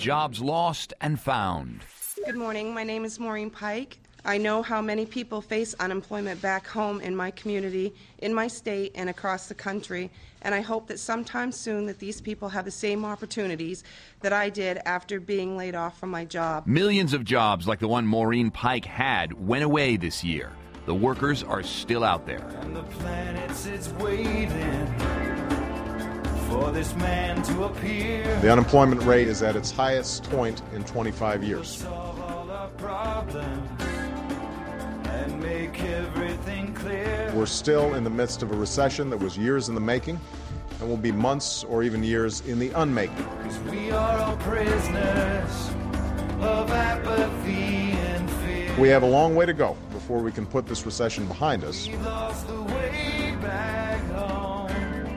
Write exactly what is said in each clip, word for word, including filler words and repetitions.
jobs lost and found. Good morning. My name is Maureen Pike. I know how many people face unemployment back home in my community, in my state, and across the country, and I hope that sometime soon that these people have the same opportunities that I did after being laid off from my job. Millions of jobs like the one Maureen Pike had went away this year. The workers are still out there. And the planet sits waiting for this man to appear. The unemployment rate is at its highest point in twenty-five years. Solve all our problems and make everything clear. We're still in the midst of a recession that was years in the making and will be months or even years in the unmaking. Because we are all prisoners of apathy and fear. We have a long way to go before we can put this recession behind us. We've lost the way back home.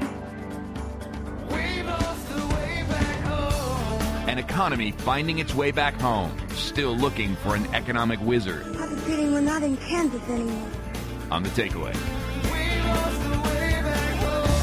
We've lost the way back home. An economy finding its way back home, still looking for an economic wizard. I have a feeling we're not in Kansas anymore. On The Takeaway. We lost the way back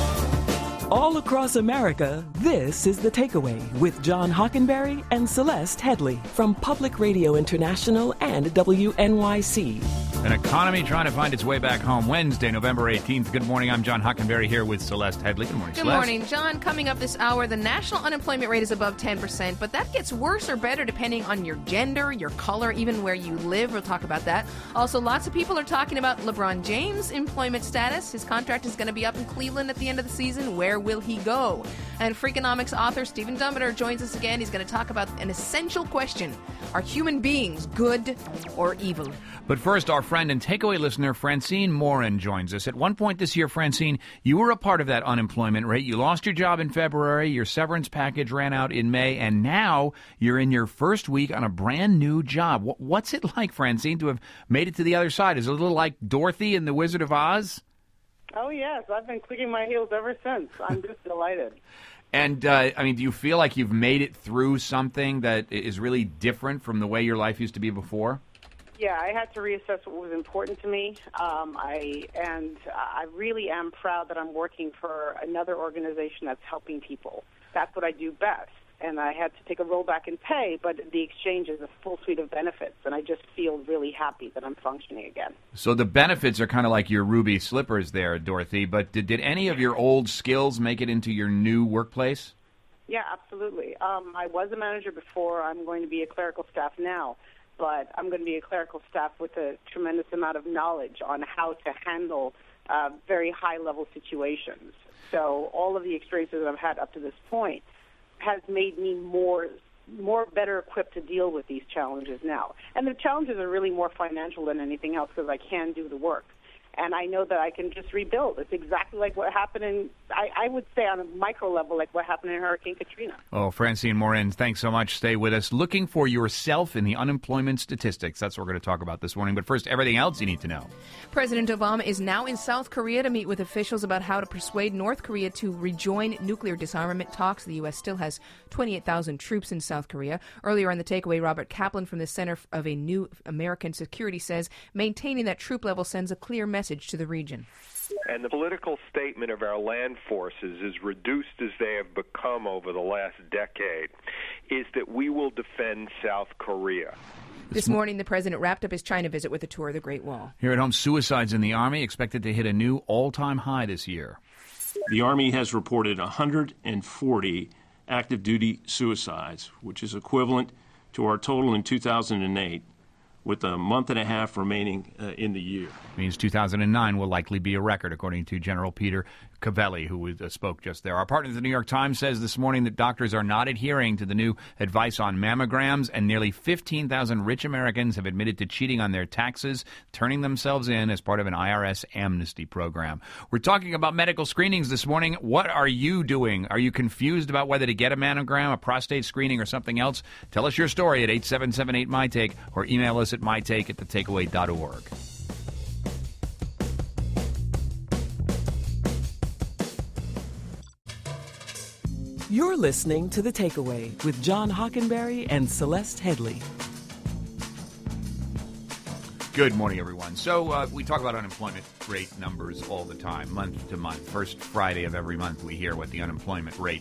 home. All across America, this is The Takeaway with John Hockenberry and Celeste Headley from Public Radio International and W N Y C. An economy trying to find its way back home. Wednesday, November eighteenth. Good morning. I'm John Hockenberry here with Celeste Headley. Good morning, Good Celeste. morning, John. Coming up this hour, the national unemployment rate is above ten percent, but that gets worse or better depending on your gender, your color, even where you live. We'll talk about that. Also, lots of people are talking about LeBron James' employment status. His contract is going to be up in Cleveland at the end of the season. Where will he go? And Freakonomics author Stephen Dummeter joins us again. He's going to talk about an essential question. Are human beings good or evil? But first, our friend and Takeaway listener Francine Morin joins us. At one point this year, Francine, you were a part of that unemployment rate. You lost your job in February, your severance package ran out in May, and now you're in your first week on a brand new job. What's it like, Francine, to have made it to the other side? Is it a little like Dorothy in The Wizard of Oz? Oh, yes. I've been clicking my heels ever since. I'm just delighted. And, uh, I mean, do you feel like you've made it through something that is really different from the way your life used to be before? Yeah, I had to reassess what was important to me. Um, I and I really am proud that I'm working for another organization that's helping people. That's what I do best. And I had to take a rollback in pay, but the exchange is a full suite of benefits, and I just feel really happy that I'm functioning again. So the benefits are kind of like your ruby slippers there, Dorothy, but did, did any of your old skills make it into your new workplace? Yeah, absolutely. Um, I was a manager before. I'm going to be a clerical staff now, but I'm going to be a clerical staff with a tremendous amount of knowledge on how to handle uh, very high-level situations. So all of the experiences that I've had up to this point has made me more more better equipped to deal with these challenges now. And the challenges are really more financial than anything else because I can do the work. And I know that I can just rebuild. It's exactly like what happened in, I, I would say on a micro level, like what happened in Hurricane Katrina. Oh, Francine Morin, thanks so much. Stay with us. Looking for yourself in the unemployment statistics. That's what we're going to talk about this morning. But first, everything else you need to know. President Obama is now in South Korea to meet with officials about how to persuade North Korea to rejoin nuclear disarmament talks. The U S still has twenty-eight thousand troops in South Korea. Earlier on The Takeaway, Robert Kaplan from the Center of a New American Security says maintaining that troop level sends a clear message to the region. And the political statement of our land forces, as reduced as they have become over the last decade, is that we will defend South Korea. This morning, the president wrapped up his China visit with a tour of the Great Wall. Here at home, suicides in the Army expected to hit a new all-time high this year. The Army has reported one hundred forty active duty suicides, which is equivalent to our total in two thousand eight, with a month and a half remaining uh, in the year. Means two thousand nine will likely be a record, according to General Peter Cavelli, who uh, spoke just there. Our partner at the New York Times says this morning that doctors are not adhering to the new advice on mammograms, and nearly fifteen thousand rich Americans have admitted to cheating on their taxes, turning themselves in as part of an I R S amnesty program. We're talking about medical screenings this morning. What are you doing? Are you confused about whether to get a mammogram, a prostate screening, or something else? Tell us your story at eight seven seven eight, M Y Take or email us at mytake at the takeaway dot org. You're listening to The Takeaway with John Hockenberry and Celeste Headley. Good morning, everyone. So uh, we talk about unemployment rate numbers all the time, month to month. First Friday of every month we hear what the unemployment rate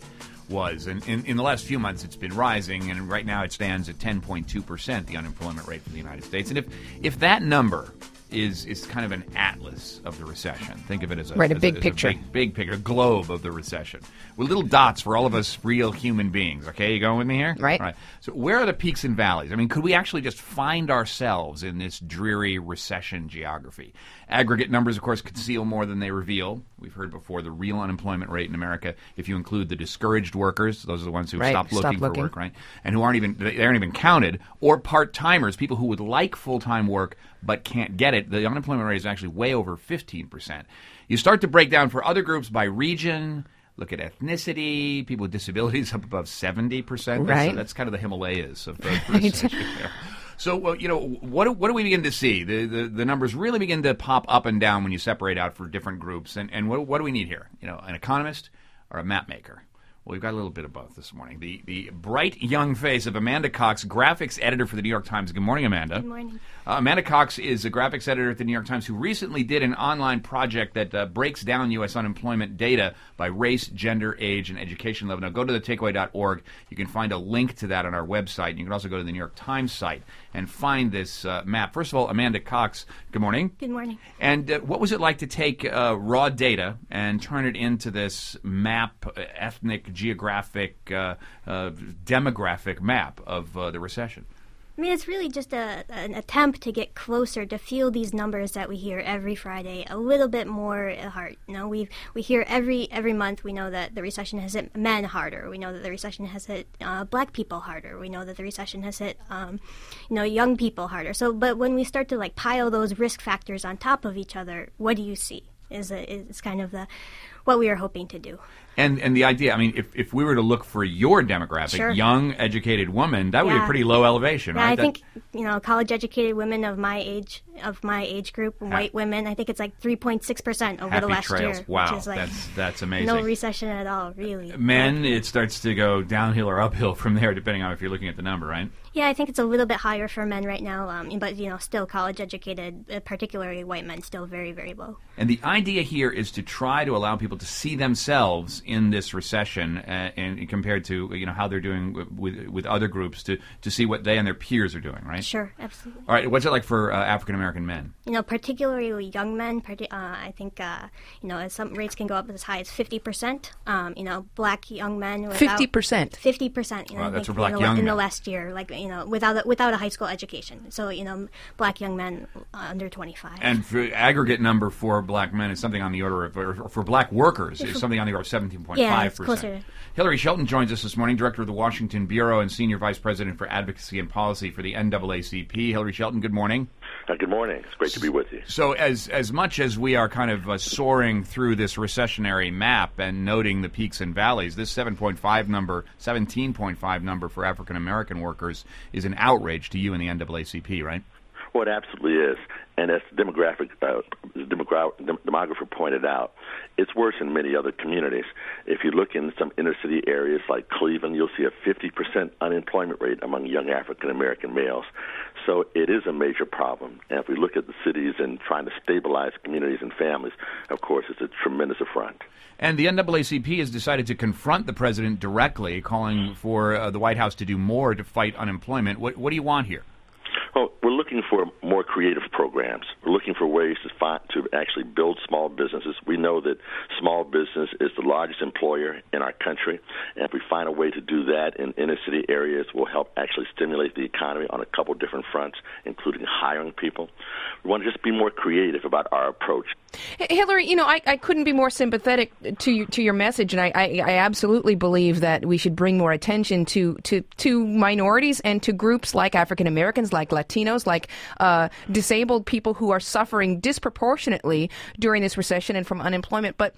was. And in, in the last few months, it's been rising, and right now it stands at ten point two percent, the unemployment rate for the United States. And if, if that number is is kind of an atlas of the recession, think of it as a, right, a as big a, picture. A big, big picture, a globe of the recession, with little dots for all of us real human beings. Okay, you going with me here? Right. All right. So where are the peaks and valleys? I mean, could we actually just find ourselves in this dreary recession geography? Aggregate numbers, of course, conceal more than they reveal. We've heard before the real unemployment rate in America, if you include the discouraged workers, those are the ones who right. stopped looking, looking for work, right? And who aren't even, they aren't even counted, or part-timers, people who would like full-time work but can't get it. The unemployment rate is actually way over fifteen percent. You start to break down for other groups by region. Look at ethnicity, people with disabilities up above seventy percent. Right. That's, that's kind of the Himalayas of the Right. recession there. So, well, you know, what do, what do we begin to see? The, the the numbers really begin to pop up and down when you separate out for different groups. And, and what, what do we need here? You know, an economist or a map maker? Well, we've got a little bit of both this morning. The the bright young face of Amanda Cox, graphics editor for the New York Times. Good morning, Amanda. Good morning. Uh, Amanda Cox is a graphics editor at the New York Times who recently did an online project that uh, breaks down U S unemployment data by race, gender, age, and education level. Now, go to the takeaway dot org. You can find a link to that on our website. You can also go to the New York Times site and find this uh, map. First of all, Amanda Cox, good morning. Good morning. And uh, what was it like to take uh, raw data and turn it into this map, uh, ethnic, geographic, uh, uh, demographic map of uh, the recession? I mean, it's really just a, an attempt to get closer, to feel these numbers that we hear every Friday a little bit more at heart. You know, we we hear every every month. We know that the recession has hit men harder. We know that the recession has hit uh, black people harder. We know that the recession has hit, um, you know, young people harder. So, but when we start to like pile those risk factors on top of each other, what do you see? Is a, is kind of the what we are hoping to do. And and the idea, I mean, if, if we were to look for your demographic, Sure. young, educated woman, that would be Yeah. a pretty low elevation, Yeah, right? I That- think, you know, college-educated women of my age, of my age group, white women, I think it's like three point six percent over Happy the last trails. year. Wow, which is like that's that's amazing. no recession at all, really. Men, it starts to go downhill or uphill from there, depending on if you're looking at the number, right? Yeah, I think it's a little bit higher for men right now, um, but, you know, still college-educated, uh, particularly white men, still very, very low. And the idea here is to try to allow people to see themselves in this recession, uh, and compared to you know how they're doing w- with with other groups, to to see what they and their peers are doing, right? Sure, absolutely. All right, what's it like for uh, African American men? You know, particularly young men, parti- uh, I think, uh, you know, some rates can go up as high as fifty percent. Um, you know, black young men without... fifty percent. fifty percent. You know, Wow, I that's think, for black in the, young in the men. last year, like, you know, without a, without a high school education. So, you know, black young men uh, under twenty-five. And for aggregate number for black men is something on the order of, or for black workers is something on the order of seventeen point Yeah, five it's percent. closer. Hillary Shelton joins us this morning, director of the Washington Bureau and senior vice president for advocacy and policy for the N double A C P. Hillary Shelton, good morning. Uh, good morning. It's great to be with you. So as as much as we are kind of uh, soaring through this recessionary map and noting the peaks and valleys, this seven point five number, seventeen point five number for African American workers is an outrage to you and the N double A C P, right? Well, it absolutely is. And as the demographic, uh, the demogra- dem- demographer pointed out, it's worse in many other communities. If you look in some inner city areas like Cleveland, you'll see a fifty percent unemployment rate among young African American males. So it is a major problem. And if we look at the cities and trying to stabilize communities and families, of course, it's a tremendous affront. And the N double A C P has decided to confront the president directly, calling for uh, the White House to do more to fight unemployment. What, what do you want here? Well, we're looking for more creative programs. We're looking for ways to find, to actually build small businesses. We know that small business is the largest employer in our country, and if we find a way to do that in inner city areas, we'll help actually stimulate the economy on a couple different fronts, including hiring people. We want to just be more creative about our approach. Hillary, you know, I, I couldn't be more sympathetic to you, to your message, and I, I, I absolutely believe that we should bring more attention to, to, to minorities and to groups like African Americans, like Latinos, like uh, disabled people who are suffering disproportionately during this recession and from unemployment. But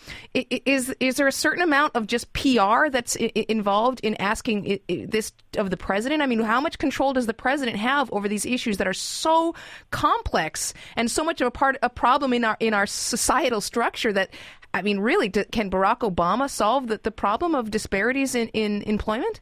is is there a certain amount of just P R that's I- involved in asking this of the president? I mean, how much control does the president have over these issues that are so complex and so much of a part a problem in our in our societal structure that, I mean, really, do, can Barack Obama solve the, the problem of disparities in, in employment?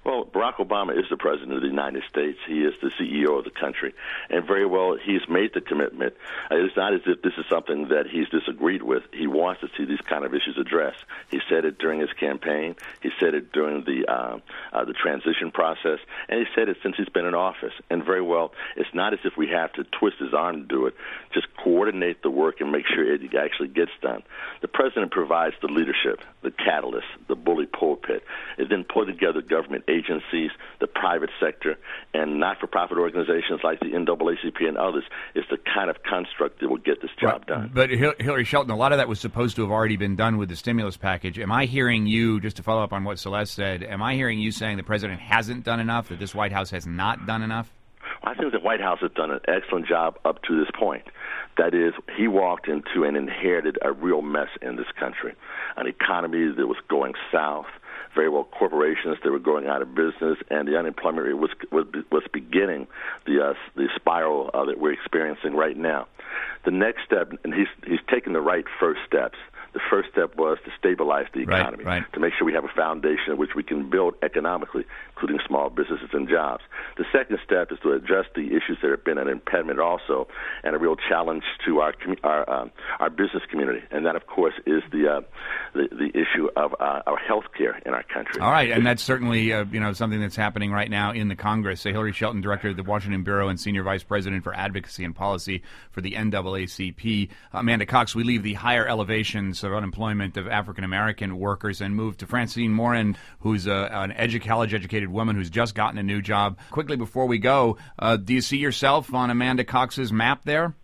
Well, Barack Obama is the president of the United States. He is the C E O of the country. And very well, he's made the commitment. Uh, it's not as if this is something that he's disagreed with. He wants to see these kind of issues addressed. He said it during his campaign. He said it during the uh, uh, the transition process. And he said it since he's been in office. And very well, it's not as if we have to twist his arm to do it. Just coordinate the work and make sure it actually gets done. The president provides the leadership, the catalyst, the bully pulpit, and then pull together government agencies, the private sector, and not-for-profit organizations like the N double A C P and others. It's the kind of construct that will get this job Right. done. But Hil- Hillary Shelton, a lot of that was supposed to have already been done with the stimulus package. Am I hearing you, just to follow up on what Celeste said, am I hearing you saying the president hasn't done enough, that this White House has not done enough? I think the White House has done an excellent job up to this point. That is, he walked into and inherited a real mess in this country, an economy that was going south, very well corporations that were going out of business, and the unemployment rate was was, was beginning the uh, the spiral uh, that we're experiencing right now. The next step, and he's he's taken the right first steps. The first step was to stabilize the economy, right, right. to make sure we have a foundation in which we can build economically, including small businesses and jobs. The second step is to address the issues that have been an impediment also and a real challenge to our our um, our business community, and that, of course, is the uh, the, the issue of uh, our health care in our country. All right, and that's certainly uh, you know something that's happening right now in the Congress. So Hillary Shelton, director of the Washington Bureau and senior vice president for advocacy and policy for the N double A C P. Amanda Cox, we leave the higher elevations of unemployment of African-American workers and move to Francine Morin, who's a, an edu- college-educated woman who's just gotten a new job. Quickly before we go, uh, do you see yourself on Amanda Cox's map there?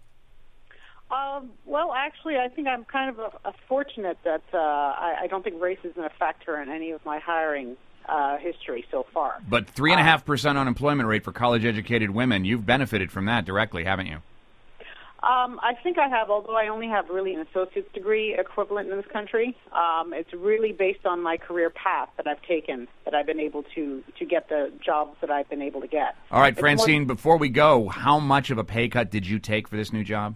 Uh, well, actually, I think I'm kind of a, a fortunate that uh, I, I don't think race isn't a factor in any of my hiring uh, history so far. But three and a half percent unemployment rate for college-educated women. You've benefited from that directly, haven't you? Um, I think I have, although I only have really an associate's degree equivalent in this country. Um, it's really based on my career path that I've taken that I've been able to, to get the jobs that I've been able to get. All right, It's Francine, more- before we go, how much of a pay cut did you take for this new job?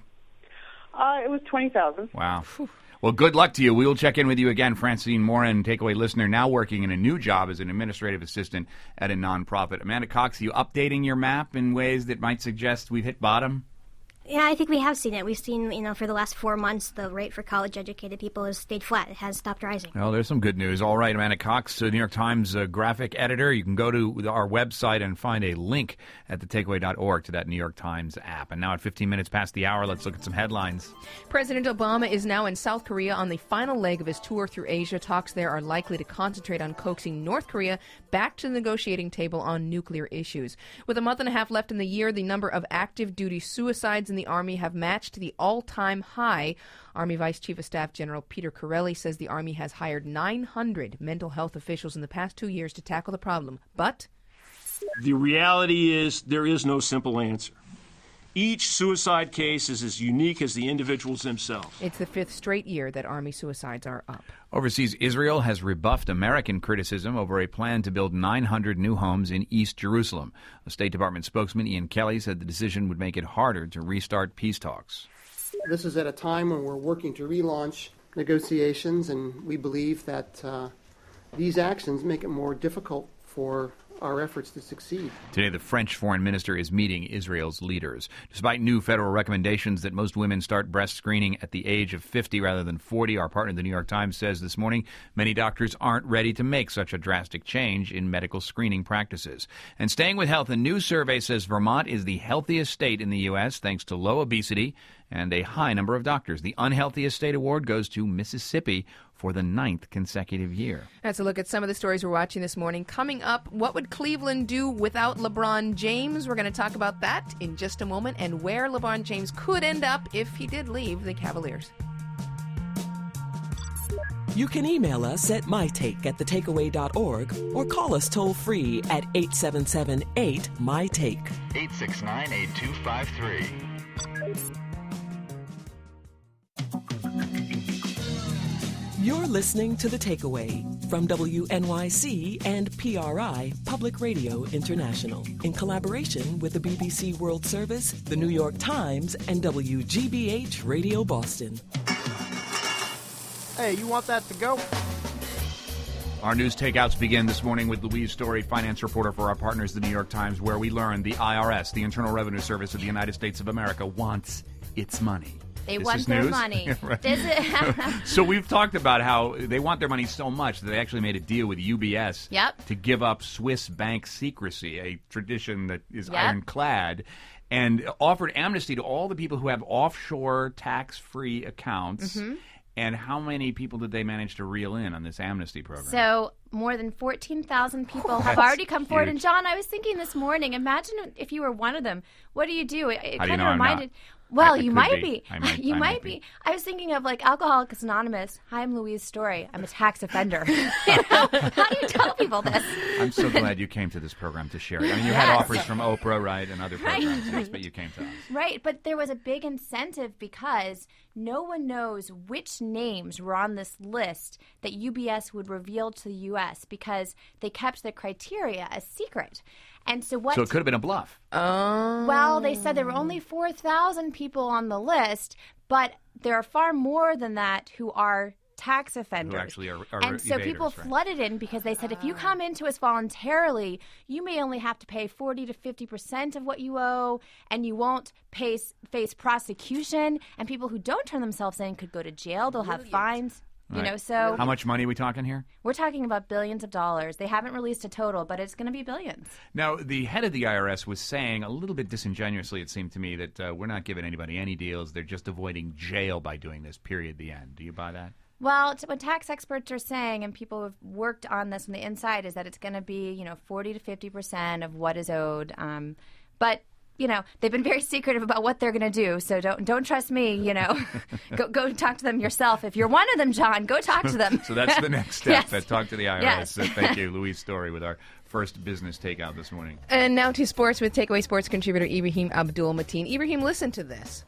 Uh, it was twenty thousand dollars. Wow. Well, good luck to you. We will check in with you again. Francine Morin, Takeaway listener, now working in a new job as an administrative assistant at a nonprofit. Amanda Cox, are you updating your map in ways that might suggest we've hit bottom? Yeah, I think we have seen it. We've seen, you know, for the last four months, the rate for college-educated people has stayed flat. It has stopped rising. Well, there's some good news. All right, Amanda Cox, uh, New York Times uh, graphic editor. You can go to our website and find a link at the takeaway dot org to that New York Times app. And now at fifteen minutes past the hour, let's look at some headlines. President Obama is now in South Korea on the final leg of his tour through Asia. Talks there are likely to concentrate on coaxing North Korea back to the negotiating table on nuclear issues. With a month and a half left in the year, the number of active duty suicides in the Army have matched the all-time high. Army Vice Chief of Staff General Peter Corelli says the Army has hired nine hundred mental health officials in the past two years to tackle the problem. But the reality is there is no simple answer. Each suicide case is as unique as the individuals themselves. It's the fifth straight year that Army suicides are up. Overseas, Israel has rebuffed American criticism over a plan to build nine hundred new homes in East Jerusalem. A State Department spokesman, Ian Kelly, said the decision would make it harder to restart peace talks. This is at a time when we're working to relaunch negotiations, and we believe that uh, these actions make it more difficult for our efforts to succeed. Today, the French foreign minister is meeting Israel's leaders. Despite new federal recommendations that most women start breast screening at the age of fifty rather than forty, our partner, the New York Times, says this morning many doctors aren't ready to make such a drastic change in medical screening practices. And staying with health, a new survey says Vermont is the healthiest state in the U S thanks to low obesity and a high number of doctors. The unhealthiest state award goes to Mississippi for the ninth consecutive year. That's a look at some of the stories we're watching this morning. Coming up, what would Cleveland do without LeBron James? We're going to talk about that in just a moment and where LeBron James could end up if he did leave the Cavaliers. You can email us at mytake at the takeaway dot org or call us toll-free at eight seven seven eight, M Y Take. eight six nine, eight two five three. You're listening to The Takeaway from W N Y C and P R I, Public Radio International, in collaboration with the B B C World Service, the New York Times, and W G B H Radio Boston. Hey, you want that to go? Our news takeouts begin this morning with Louise Story, finance reporter for our partners, the New York Times, where we learn the I R S, the Internal Revenue Service of the United States of America, wants its money. They This want is their news? money. Yeah, right. This is- So we've talked about how they want their money so much that they actually made a deal with U B S Yep. to give up Swiss bank secrecy, a tradition that is Yep. ironclad, and offered amnesty to all the people who have offshore tax-free accounts. Mhm. And how many people did they manage to reel in on this amnesty program? So more than fourteen thousand people have That's already come forward. huge. And John, I was thinking this morning, imagine if you were one of them. What do you do? It, it How do you kind know of I'm not? reminded. Well, I- I you could might be. be. I might- you I might might be. be. I was thinking of like Alcoholics Anonymous. Hi, I'm Louise Story. I'm a tax offender. You know, how do you tell people this? I'm so glad you came to this program to share it. I mean, you had Yes. offers from Oprah, right, and other Right. programs, yes, but you came to us. Right, but there was a big incentive because no one knows which names were on this list that U B S would reveal to the U S because they kept the criteria a secret. And so what? So it could have been a bluff. Oh. Well, they said there were only four thousand people on the list, but there are far more than that who are tax offenders. Who actually are, are and so people evaders, right? flooded in because they said if you come into us voluntarily, you may only have to pay forty to fifty percent of what you owe, and you won't face, face prosecution. And people who don't turn themselves in could go to jail. They'll have fines. You Right. know, so How much money are we talking here? we're talking about billions of dollars. They haven't released a total, but it's going to be billions. Now, the head of the I R S was saying, a little bit disingenuously, it seemed to me, that uh, we're not giving anybody any deals. They're just avoiding jail by doing this, period, the end. Do you buy that? Well, t- what tax experts are saying, and people who have worked on this from the inside, is that it's going to be, you know, forty to fifty percent of what is owed. Um, but you know, they've been very secretive about what they're going to do. So don't don't trust me. You know, go go talk to them yourself. If you're one of them, John, go talk to them. So that's the next step. Yes. That talk to the I R S. Yes. So thank you, Louise Story, with our first business takeout this morning. And now to sports with Takeaway Sports contributor Ibrahim Abdul Mateen. Ibrahim, listen to this.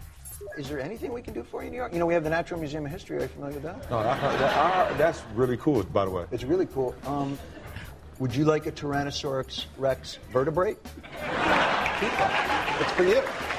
Is there anything we can do for you in New York? You know, we have the Natural Museum of History. Are you familiar with that? No, I, I, I, that's really cool, by the way. It's really cool. Um, would you like a Tyrannosaurus Rex vertebrate? Keep it. It's for you.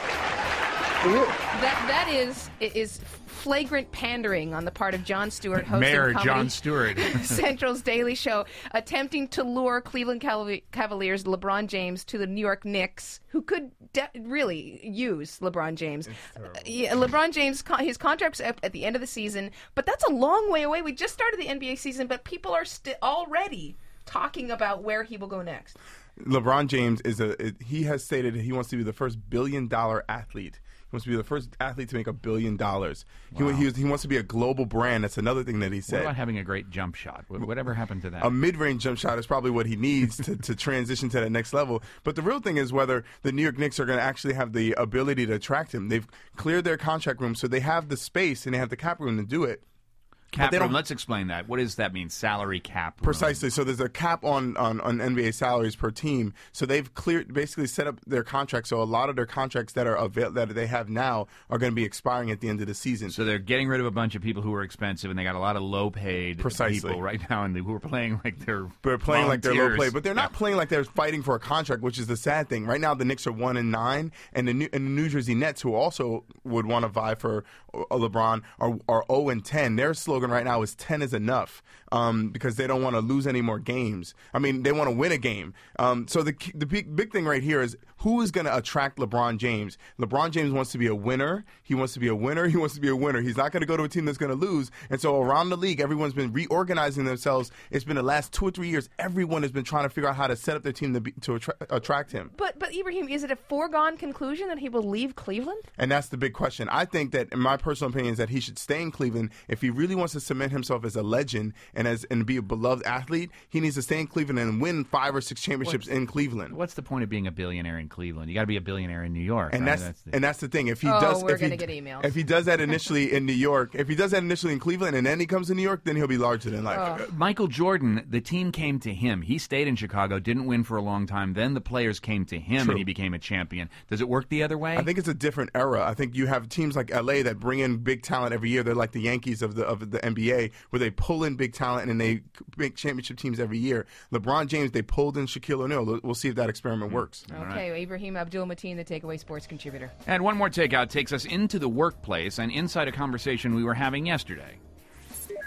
For you. That that is is flagrant pandering on the part of Jon Stewart, hosting Mayor Comedy Jon Stewart. Central's Daily Show, attempting to lure Cleveland Caval- Cavaliers LeBron James to the New York Knicks, who could de- really use LeBron James. Uh, yeah, LeBron James, con- his contract's up at the end of the season, but that's a long way away. We just started the N B A season, but people are sti- already talking about where he will go next. LeBron James is a. He has stated that he wants to be the first billion-dollar athlete. He wants to be the first athlete to make a billion dollars. Wow. He, he, was, he wants to be a global brand. That's another thing that he What said. about having a great jump shot? What- Whatever happened to that? A mid-range jump shot is probably what he needs to, to transition to that next level. But the real thing is whether the New York Knicks are going to actually have the ability to attract him. They've cleared their contract room, so they have the space and they have the cap room to do it. Cap they room, don't- let's explain that. What does that mean? Salary cap room? Precisely. So there's a cap on, on, on N B A salaries per team. So they've cleared, basically set up their contracts. So a lot of their contracts that are avail- that they have now are going to be expiring at the end of the season. So they're getting rid of a bunch of people who are expensive, and they got a lot of low-paid Precisely. people right now, and who are playing like they're They're playing like they're low volunteers. play, but they're not playing like they're fighting for a contract, which is the sad thing. Right now, the Knicks are one and nine, and the New, and the New Jersey Nets, who also would want to vie for uh, LeBron, are are zero and ten. Their slogan right now is ten is enough, um, because they don't want to lose any more games. I mean, they want to win a game. Um, so the key- the big, big thing right here is who is going to attract LeBron James. LeBron James wants to be a winner. He wants to be a winner. He wants to be a winner. He's not going to go to a team that's going to lose. And so around the league, everyone's been reorganizing themselves. It's been the last two or three years. Everyone has been trying to figure out how to set up their team to, be, to attra- attract him. But but Ibrahim, is it a foregone conclusion that he will leave Cleveland? And that's the big question. I think that, in my personal opinion, is that he should stay in Cleveland. If he really wants to cement himself as a legend and as and be a beloved athlete, he needs to stay in Cleveland and win five or six championships in Cleveland. What's the point of being a billionaire in Cleveland? You got to be a billionaire in New York. And right? that's, the- and that's the thing. If he Oh, does, we're if he, gonna get emails. if he does that initially in New York, if he does that initially in Cleveland, and then he comes to New York, then he'll be larger than life. Uh, Michael Jordan, the team came to him. He stayed in Chicago, didn't win for a long time. Then the players came to him, True. and he became a champion. Does it work the other way? I think it's a different era. I think you have teams like L A that bring in big talent every year. They're like the Yankees of the of the N B A, where they pull in big talent and they make championship teams every year. LeBron James, they pulled in Shaquille O'Neal. We'll see if that experiment works. Okay, Ibrahim Abdul Mateen, the Takeaway Sports contributor. And one more takeout takes us into the workplace and inside a conversation we were having yesterday.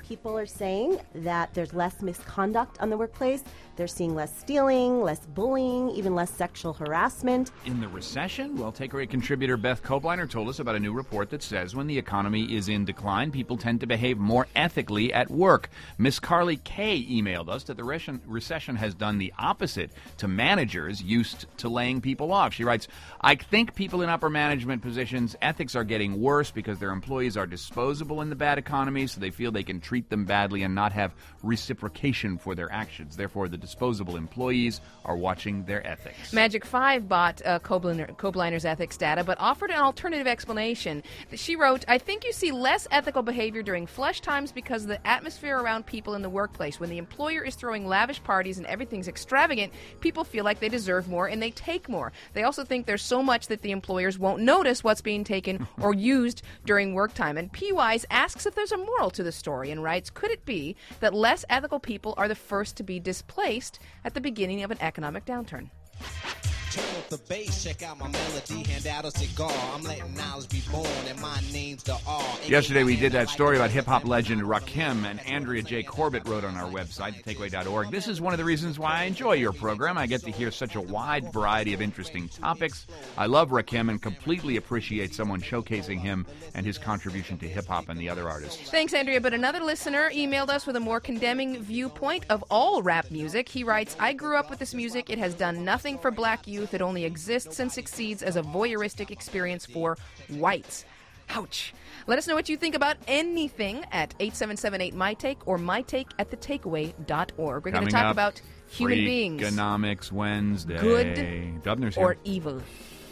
people are saying that there's less misconduct on the workplace. They're seeing less stealing, less bullying, even less sexual harassment. In the recession? Well, Takeaway contributor Beth Kobliner told us about a new report that says when the economy is in decline, people tend to behave more ethically at work. Miss Carly Kay emailed us that the recession has done the opposite to managers used to laying people off. She writes, I think people in upper management positions, ethics are getting worse because their employees are disposable in the bad economy, so they feel they can treat them badly and not have reciprocation for their actions. Therefore, the disposable employees are watching their ethics. Magic five bought uh, Kobliner, Kobliner's ethics data, but offered an alternative explanation. She wrote, I think you see less ethical behavior during flush times because of the atmosphere around people in the workplace. When the employer is throwing lavish parties and everything's extravagant, people feel like they deserve more and they take more. They also think there's so much that the employers won't notice what's being taken or used during work time. And P. Wise asks if there's a moral to the story and writes, could it be that less ethical people are the first to be displaced at the beginning of an economic downturn? Turn up the bass, check out my melody, hand out a cigar. I'm letting knowledge be born, and my name's the R. Yesterday we did that story about hip-hop legend Rakim, and Andrea J. Corbett wrote on our website, the takeaway dot org. This is one of the reasons why I enjoy your program. I get to hear such a wide variety of interesting topics. I love Rakim and completely appreciate someone showcasing him and his contribution to hip-hop and the other artists. Thanks, Andrea. But another listener emailed us with a more condemning viewpoint of all rap music. He writes, I grew up with this music. It has done nothing for black youth. It only exists and succeeds as a voyeuristic experience for whites. Ouch. Let us know what you think about anything at eight seven seven eight my take or my take at the takeaway dot org. We're going to talk up, about human beings. Freakonomics Wednesday. Good Dubner's or here. evil.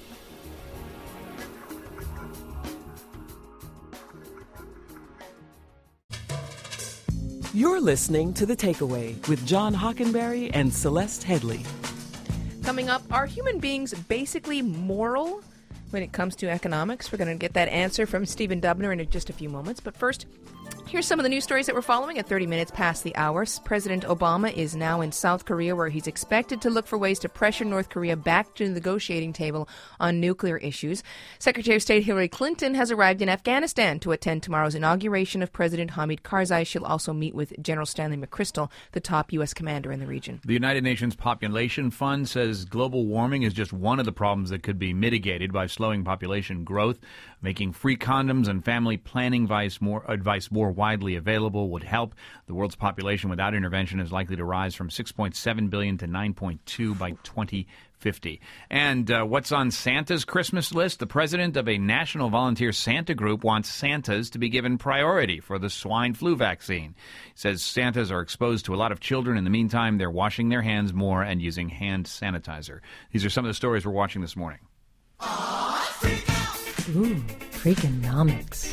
You're listening to The Takeaway with John Hockenberry and Celeste Headley. Coming up, are human beings basically moral when it comes to economics? We're going to get that answer from Stephen Dubner in just a few moments. But first, here's some of the news stories that we're following at thirty minutes past the hour. President Obama is now in South Korea, where he's expected to look for ways to pressure North Korea back to the negotiating table on nuclear issues. Secretary of State Hillary Clinton has arrived in Afghanistan to attend tomorrow's inauguration of President Hamid Karzai. She'll also meet with General Stanley McChrystal, the top U S commander in the region. The United Nations Population Fund says global warming is just one of the problems that could be mitigated by slowing population growth. Making free condoms and family planning advice more, advice more widely available would help. The world's population without intervention is likely to rise from six point seven billion to nine point two by twenty fifty. And uh, what's on Santa's Christmas list? The president of a national volunteer Santa group wants Santas to be given priority for the swine flu vaccine. He says Santas are exposed to a lot of children. In the meantime, they're washing their hands more and using hand sanitizer. These are some of the stories we're watching this morning. Ooh, Freakonomics.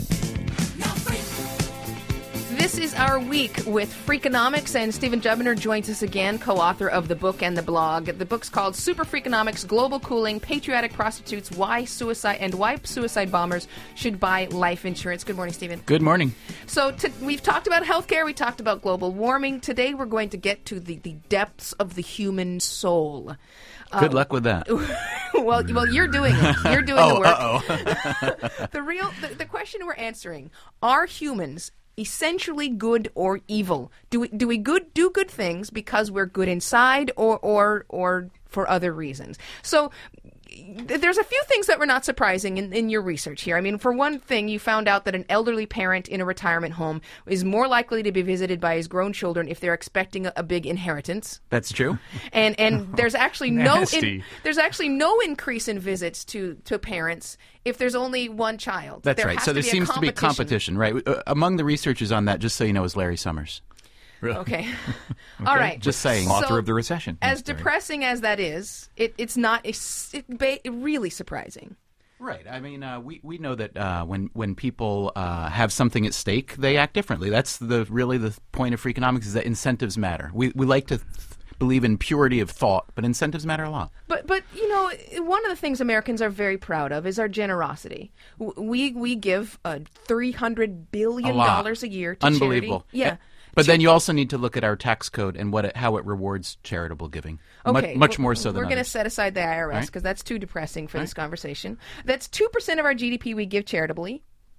This is our week with Freakonomics, and Stephen Dubner joins us again, co-author of the book and the blog. The book's called Super Freakonomics: Global Cooling, Patriotic Prostitutes, Why Suicide and Why Suicide Bombers Should Buy Life Insurance. Good morning, Stephen. Good morning. So t- we've talked about healthcare, we talked about global warming. Today we're going to get to the, the depths of the human soul. Good uh, luck with that. well, well, you're doing it. You're doing oh, the work. Uh-oh. the real, the, the question we're answering: are humans essentially good or evil? Do we do we good do good things because we're good inside, or or or for other reasons? So there's a few things that were not surprising in, in your research here. I mean, for one thing, you found out that an elderly parent in a retirement home is more likely to be visited by his grown children if they're expecting a, a big inheritance. That's true. And and there's actually no Nasty. in, there's actually no increase in visits to, to parents if there's only one child. That's there right. has So to there be a seems to be competition. competition, right? Uh, among the researchers on that, just so you know, is Larry Summers. Really? Okay. Okay. All right. Just saying. Author So, of The Recession. As Yes, Larry. depressing as that is, it, it's not it's it, ba- really surprising. Right. I mean, uh, we we know that uh, when when people uh, have something at stake, they act differently. That's the really the point of Freakonomics, is that incentives matter. We we like to th- believe in purity of thought, but incentives matter a lot. But but you know, one of the things Americans are very proud of is our generosity. W- We we give uh, three hundred billion dollars a year to Unbelievable. charity. Yeah. But then you also need to look at our tax code and what it, how it rewards charitable giving. Okay, much, much we're- more so than we're going to others. set aside the I R S All right. because that's too depressing for All this right. conversation. That's two percent of our G D P we give charitably.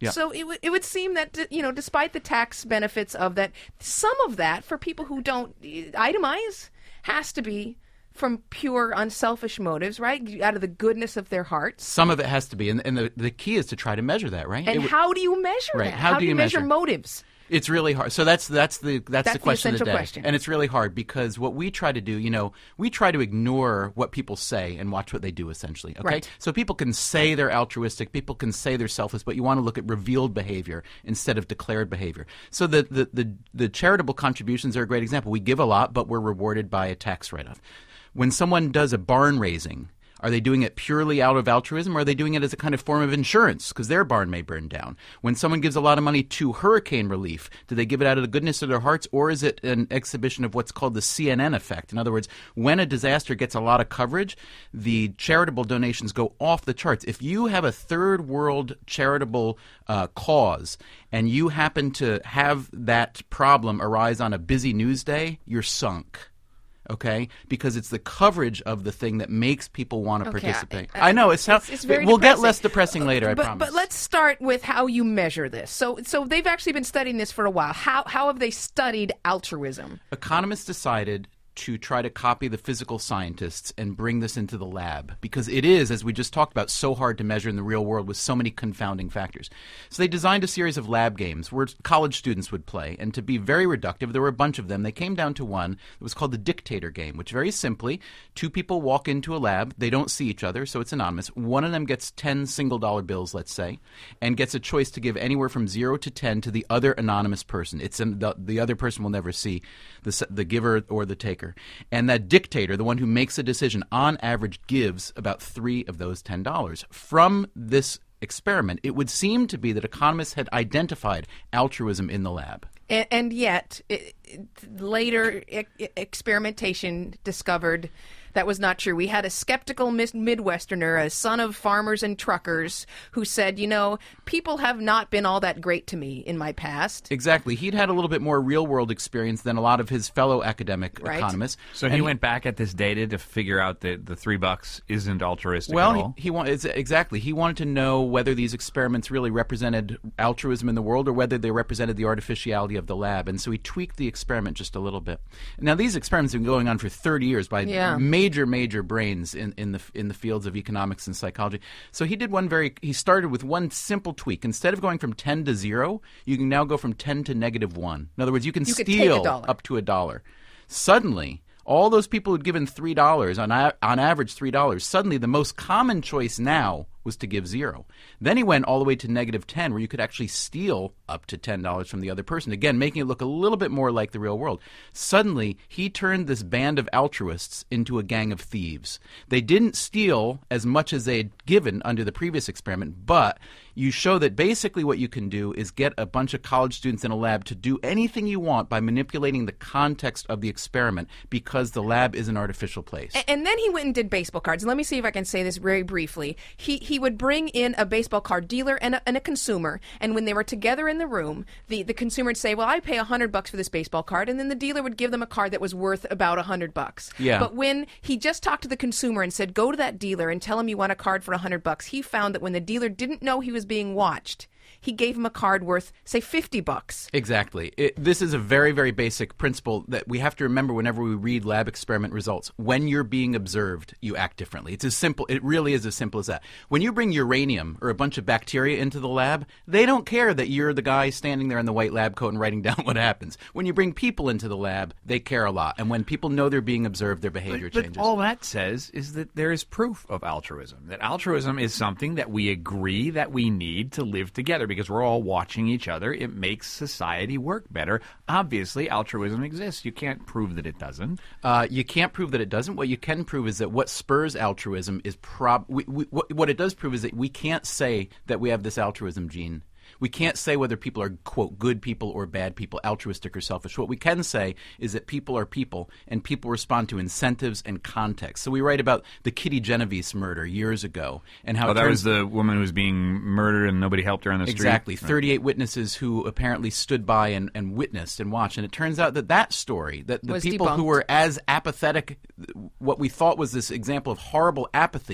Yeah. So it, w- it would seem that, d- you know, despite the tax benefits of that, some of that, for people who don't uh, itemize, has to be from pure unselfish motives, right? Out of the goodness of their hearts. Some of it has to be, and, and the, the key is to try to measure that, right? And It w- how do you measure Right. that? How do do you measure, measure? motives? It's really hard. So that's that's the that's, That's the the question of the essential day, question. and it's really hard because what we try to do, you know, we try to ignore what people say and watch what they do. Essentially, okay. Right. So people can say they're altruistic, people can say they're selfless, but you want to look at revealed behavior instead of declared behavior. So the the the, the charitable contributions are a great example. We give a lot, but we're rewarded by a tax write-off. When someone does a barn raising, are they doing it purely out of altruism, or are they doing it as a kind of form of insurance because their barn may burn down? When someone gives a lot of money to hurricane relief, do they give it out of the goodness of their hearts, or is it an exhibition of what's called the C N N effect? In other words, when a disaster gets a lot of coverage, the charitable donations go off the charts. If you have a third world charitable uh, cause and you happen to have that problem arise on a busy news day, you're sunk. Okay, because it's the coverage of the thing that makes people want to Okay, participate. I- I know it's, how, it's- it's very we'll get depressing. less depressing later. I but, promise. But let's start with how you measure this. So, so they've actually been studying this for a while. How how have they studied altruism? Economists decided to try to copy the physical scientists and bring this into the lab because it is, as we just talked about, so hard to measure in the real world with so many confounding factors. So they designed a series of lab games where college students would play, and to be very reductive, there were a bunch of them. They came down to one that was called the dictator game, which very simply, two people walk into a lab, they don't see each other, so it's anonymous. One of them gets ten single dollar bills, let's say, and gets a choice to give anywhere from zero to ten to the other anonymous person. It's um, the, the other person will never see the, s- the giver or the taker. And that dictator, the one who makes a decision, on average gives about three of those ten dollars. From this experiment, it would seem to be that economists had identified altruism in the lab. And, and yet, it, it, later e- e- experimentation discovered that was not true. We had a skeptical mis- Midwesterner, a son of farmers and truckers, who said, you know, people have not been all that great to me in my past. Exactly. He'd had a little bit more real-world experience than a lot of his fellow academic Right. economists. So And he went back at this data to figure out that the three bucks isn't altruistic Well, at all. he, he wanted exactly. He wanted to know whether these experiments really represented altruism in the world or whether they represented the artificiality of the lab. And so he tweaked the experiment just a little bit. Now, these experiments have been going on for thirty years by Yeah. major, major brains in, in the in the fields of economics and psychology. So he did one very. He started with one simple tweak. Instead of going from ten to zero, you can now go from ten to negative one. In other words, you can You could take a steal dollar. up to a dollar. Suddenly, all those people who'd given three dollars on a- on average three dollars. Suddenly, the most common choice now was to give zero. Then he went all the way to negative ten, where you could actually steal up to ten dollars from the other person. Again, making it look a little bit more like the real world. Suddenly, he turned this band of altruists into a gang of thieves. They didn't steal as much as they had given under the previous experiment, but you show that basically what you can do is get a bunch of college students in a lab to do anything you want by manipulating the context of the experiment because the lab is an artificial place. A- And then he went and did baseball cards. Let me see if I can say this very briefly. He he would bring in a baseball card dealer and a, and a consumer, and when they were together in the room, the, the consumer would say, well, I pay a hundred bucks for this baseball card, and then the dealer would give them a card that was worth about a hundred bucks. Yeah. But when he just talked to the consumer and said, go to that dealer and tell him you want a card for a hundred bucks, he found that when the dealer didn't know he was being watched, he gave him a card worth, say, fifty bucks. Exactly. It, this is a very, very basic principle that we have to remember whenever we read lab experiment results. When you're being observed, you act differently. It's as simple. It really is as simple as that. When you bring uranium or a bunch of bacteria into the lab, they don't care that you're the guy standing there in the white lab coat and writing down what happens. When you bring people into the lab, they care a lot. And when people know they're being observed, their behavior But changes. all that says is that there is proof of altruism. That altruism is something that we agree that we need to live together because we're all watching each other. It makes society work better. Obviously, altruism exists. You can't prove that it doesn't. Uh, you can't prove that it doesn't. What you can prove is that what spurs altruism is prob. We, we, what, what it does prove is that we can't say that we have this altruism gene. We can't say whether people are, quote, good people or bad people, altruistic or selfish. What we can say is that people are people, and people respond to incentives and context. So we write about the Kitty Genovese murder years ago, and how Oh, it that turns was the woman who was being murdered and nobody helped her on the street? Exactly. Right. thirty-eight witnesses who apparently stood by and, and witnessed and watched. And it turns out that that story, that the Was people who debunked. were as apathetic, what we thought was this example of horrible apathy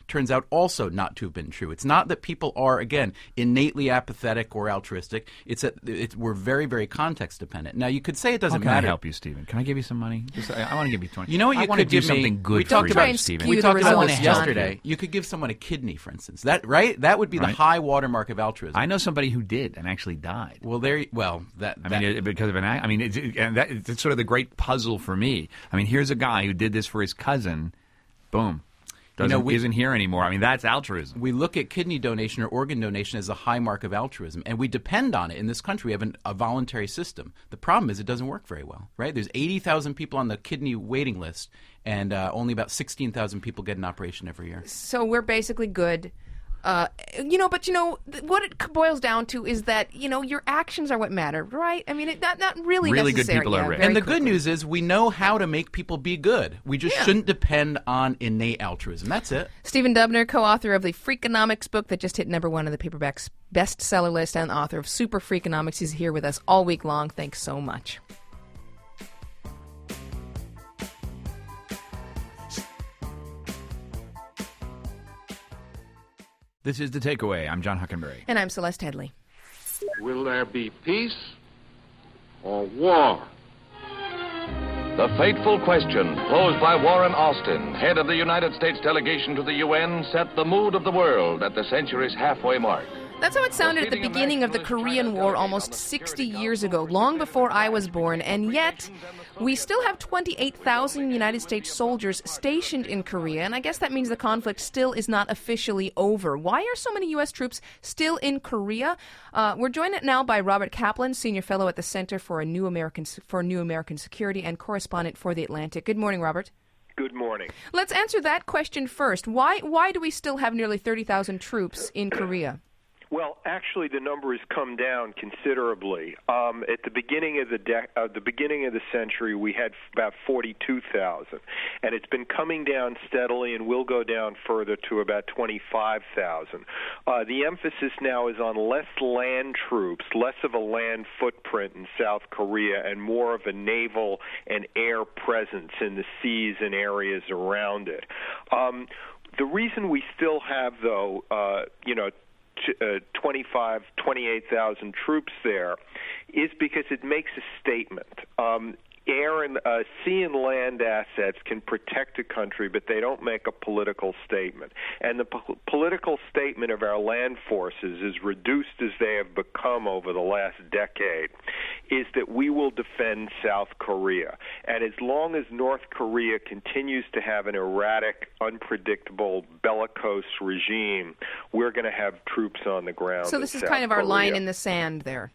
turns out also not to have been true. It's not that people are, again, innately apathetic or altruistic. It's that it's, we're very, very context dependent. Now, you could say it doesn't How can matter. I help you, Stephen? Can I give you some money? Just, I, I want to give you twenty. You know what you I want to could do give me? something good we for talked you, about, Stephen. We talked about this John. yesterday. You could give someone a kidney, for instance. That right? That would be Right. the high watermark of altruism. I know somebody who did and actually died. Well, there. Well, that. I that mean, it, because of an. ac- I mean, it's, it, and that, it's sort of the great puzzle for me. I mean, here's a guy who did this for his cousin. Boom. Doesn't, You know, we- isn't here anymore. I mean, that's altruism. We look at kidney donation or organ donation as a high mark of altruism, and we depend on it. In this country, we have an, a voluntary system. The problem is it doesn't work very well, right? There's eighty thousand people on the kidney waiting list, and uh, only about sixteen thousand people get an operation every year. So we're basically good. Uh, you know, but you know th- what it c- boils down to is that you know your actions are what matter, right? I mean, it, not not really. Really good necessary. people Yeah, are rich. very And the quickly. good news is we know how to make people be good. We just Yeah. shouldn't depend on innate altruism. That's it. Stephen Dubner, co-author of the Freakonomics book that just hit number one on the paperback's bestseller list, and author of Super Freakonomics, is here with us all week long. Thanks so much. This is The Takeaway. I'm John Huckenberry. And I'm Celeste Headley. Will there be peace or war? The fateful question posed by Warren Austin, head of the United States delegation to the U N, set the mood of the world at the century's halfway mark. That's how it sounded at the beginning of the Korean War almost sixty years ago, long before I was born, and yet we still have twenty-eight thousand United States soldiers stationed in Korea, and I guess that means the conflict still is not officially over. Why are so many U S troops still in Korea? Uh, we're joined now by Robert Kaplan, Senior Fellow at the Center for a New American for New American Security and correspondent for The Atlantic. Good morning, Robert. Good morning. Let's answer that question first. Why why do we still have nearly thirty thousand troops in Korea? Well, actually, the number has come down considerably. Um, at the beginning of the de- uh, the beginning of the century, we had about forty-two thousand, and it's been coming down steadily, and will go down further to about twenty-five thousand. Uh, the emphasis now is on less land troops, less of a land footprint in South Korea, and more of a naval and air presence in the seas and areas around it. Um, the reason we still have, though, uh, you know. Uh, twenty-five, twenty-eight thousand troops there is because it makes a statement. Um, air and uh, sea and land assets can protect a country, but they don't make a political statement. And the po- political statement of our land forces, as reduced as they have become over the last decade, is that we will defend South Korea. And as long as North Korea continues to have an erratic, unpredictable, bellicose regime, we're going to have troops on the ground. So this in is South kind of our Korea. line in the sand there.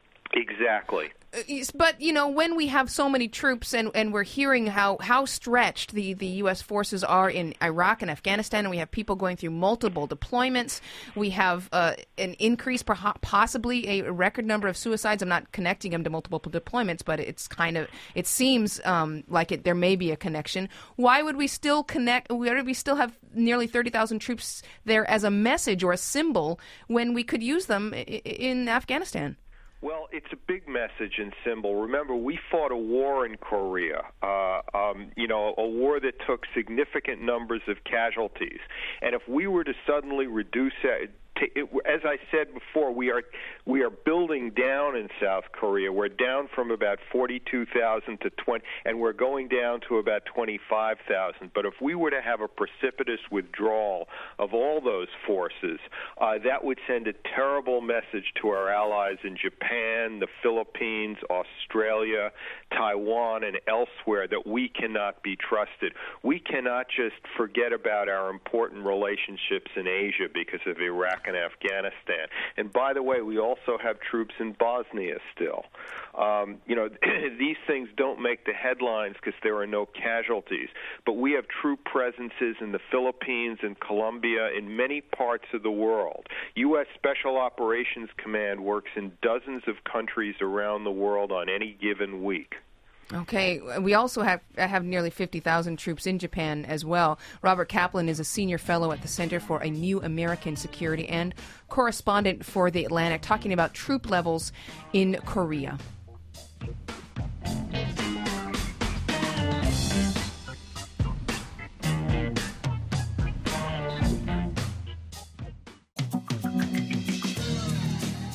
Exactly. Uh, yes, But, you know, when we have so many troops and, and we're hearing how, how stretched the, the U S forces are in Iraq and Afghanistan, and we have people going through multiple deployments, we have uh, an increase, perha- possibly a record number of suicides. I'm not connecting them to multiple deployments, but it's kind of, it seems um, like it, there may be a connection. Why would we still connect, why would we still have nearly thirty thousand troops there as a message or a symbol when we could use them i- in Afghanistan? Well, it's a big message and symbol. Remember, we fought a war in Korea, uh, um, you know, a war that took significant numbers of casualties. And if we were to suddenly reduce that, as I said before, we are we are building down in South Korea. We're down from about forty-two thousand to twenty, and we're going down to about twenty-five thousand. But if we were to have a precipitous withdrawal of all those forces, uh, that would send a terrible message to our allies in Japan, the Philippines, Australia, Taiwan, and elsewhere that we cannot be trusted. We cannot just forget about our important relationships in Asia because of Iraq and Afghanistan. And by the way, we also have troops in Bosnia still. Um, you know, these things don't make the headlines because there are no casualties, but we have troop presences in the Philippines and Colombia, in many parts of the world. U S Special Operations Command works in dozens of countries around the world on any given week. Okay, we also have have nearly fifty thousand troops in Japan as well. Robert Kaplan is a senior fellow at the Center for a New American Security and correspondent for The Atlantic, talking about troop levels in Korea.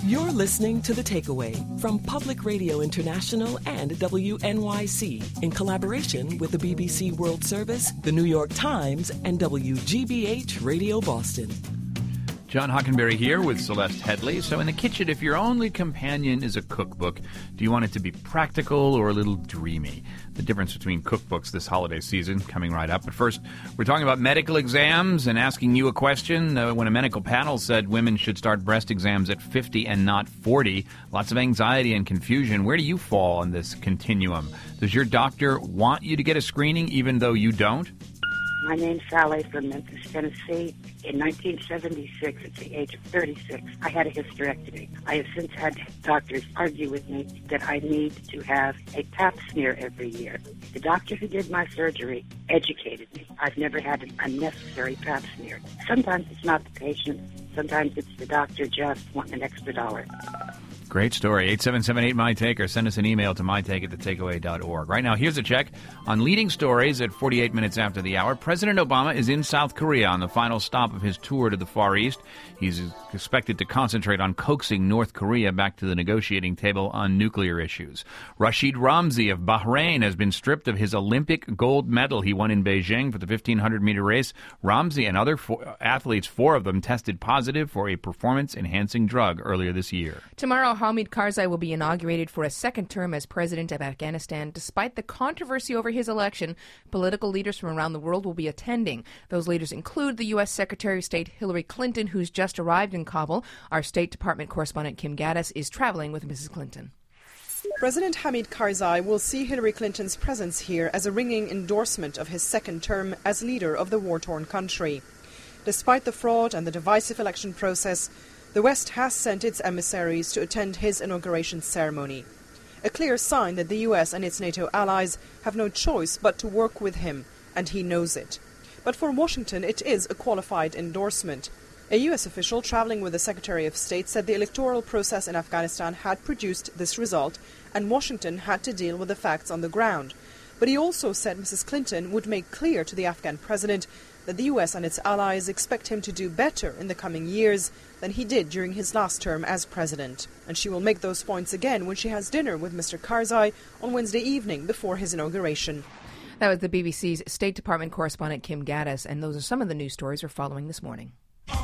You're listening to The Takeaway from Public Radio International and W N Y C in collaboration with the B B C World Service, the New York Times, and W G B H Radio Boston. John Hockenberry here with Celeste Headley. So in the kitchen, if your only companion is a cookbook, do you want it to be practical or a little dreamy? The difference between cookbooks this holiday season coming right up. But first, we're talking about medical exams and asking you a question. Uh, when a medical panel said women should start breast exams at fifty and not forty, lots of anxiety and confusion. Where do you fall on this continuum? Does your doctor want you to get a screening even though you don't? My name's Sally from Memphis, Tennessee. In nineteen seventy-six, at the age of thirty-six, I had a hysterectomy. I have since had doctors argue with me that I need to have a pap smear every year. The doctor who did my surgery educated me. I've never had an unnecessary pap smear. Sometimes it's not the patient. Sometimes it's the doctor just wanting an extra dollar. Great story. eight seven seven eight my take or send us an email to mytake at the takeaway dot org. Right now, here's a check on leading stories at forty-eight minutes after the hour. President Obama is in South Korea on the final stop of his tour to the Far East. He's expected to concentrate on coaxing North Korea back to the negotiating table on nuclear issues. Rashid Ramzi of Bahrain has been stripped of his Olympic gold medal he won in Beijing for the fifteen hundred meter race. Ramzi and other four athletes, four of them, tested positive for a performance-enhancing drug earlier this year. Tomorrow, Hamid Karzai will be inaugurated for a second term as president of Afghanistan. Despite the controversy over his election, political leaders from around the world will be attending. Those leaders include the U S Secretary of State Hillary Clinton, who's just arrived in Kabul. Our State Department correspondent Kim Gaddis is traveling with Missus Clinton. President Hamid Karzai will see Hillary Clinton's presence here as a ringing endorsement of his second term as leader of the war-torn country. Despite the fraud and the divisive election process, the West has sent its emissaries to attend his inauguration ceremony, a clear sign that the U S and its NATO allies have no choice but to work with him, and he knows it. But for Washington, it is a qualified endorsement. A U S official traveling with the Secretary of State said the electoral process in Afghanistan had produced this result, and Washington had to deal with the facts on the ground. But he also said Missus Clinton would make clear to the Afghan president that the U S and its allies expect him to do better in the coming years than he did during his last term as president. And she will make those points again when she has dinner with Mister Karzai on Wednesday evening before his inauguration. That was the B B C's State Department correspondent Kim Gaddis, and those are some of the news stories we're following this morning. Well,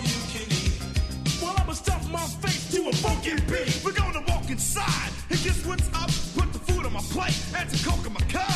I'ma stuff my face to a funky beat. We're gonna walk inside and guess what's up? Put the food on my plate and some coke in my cup.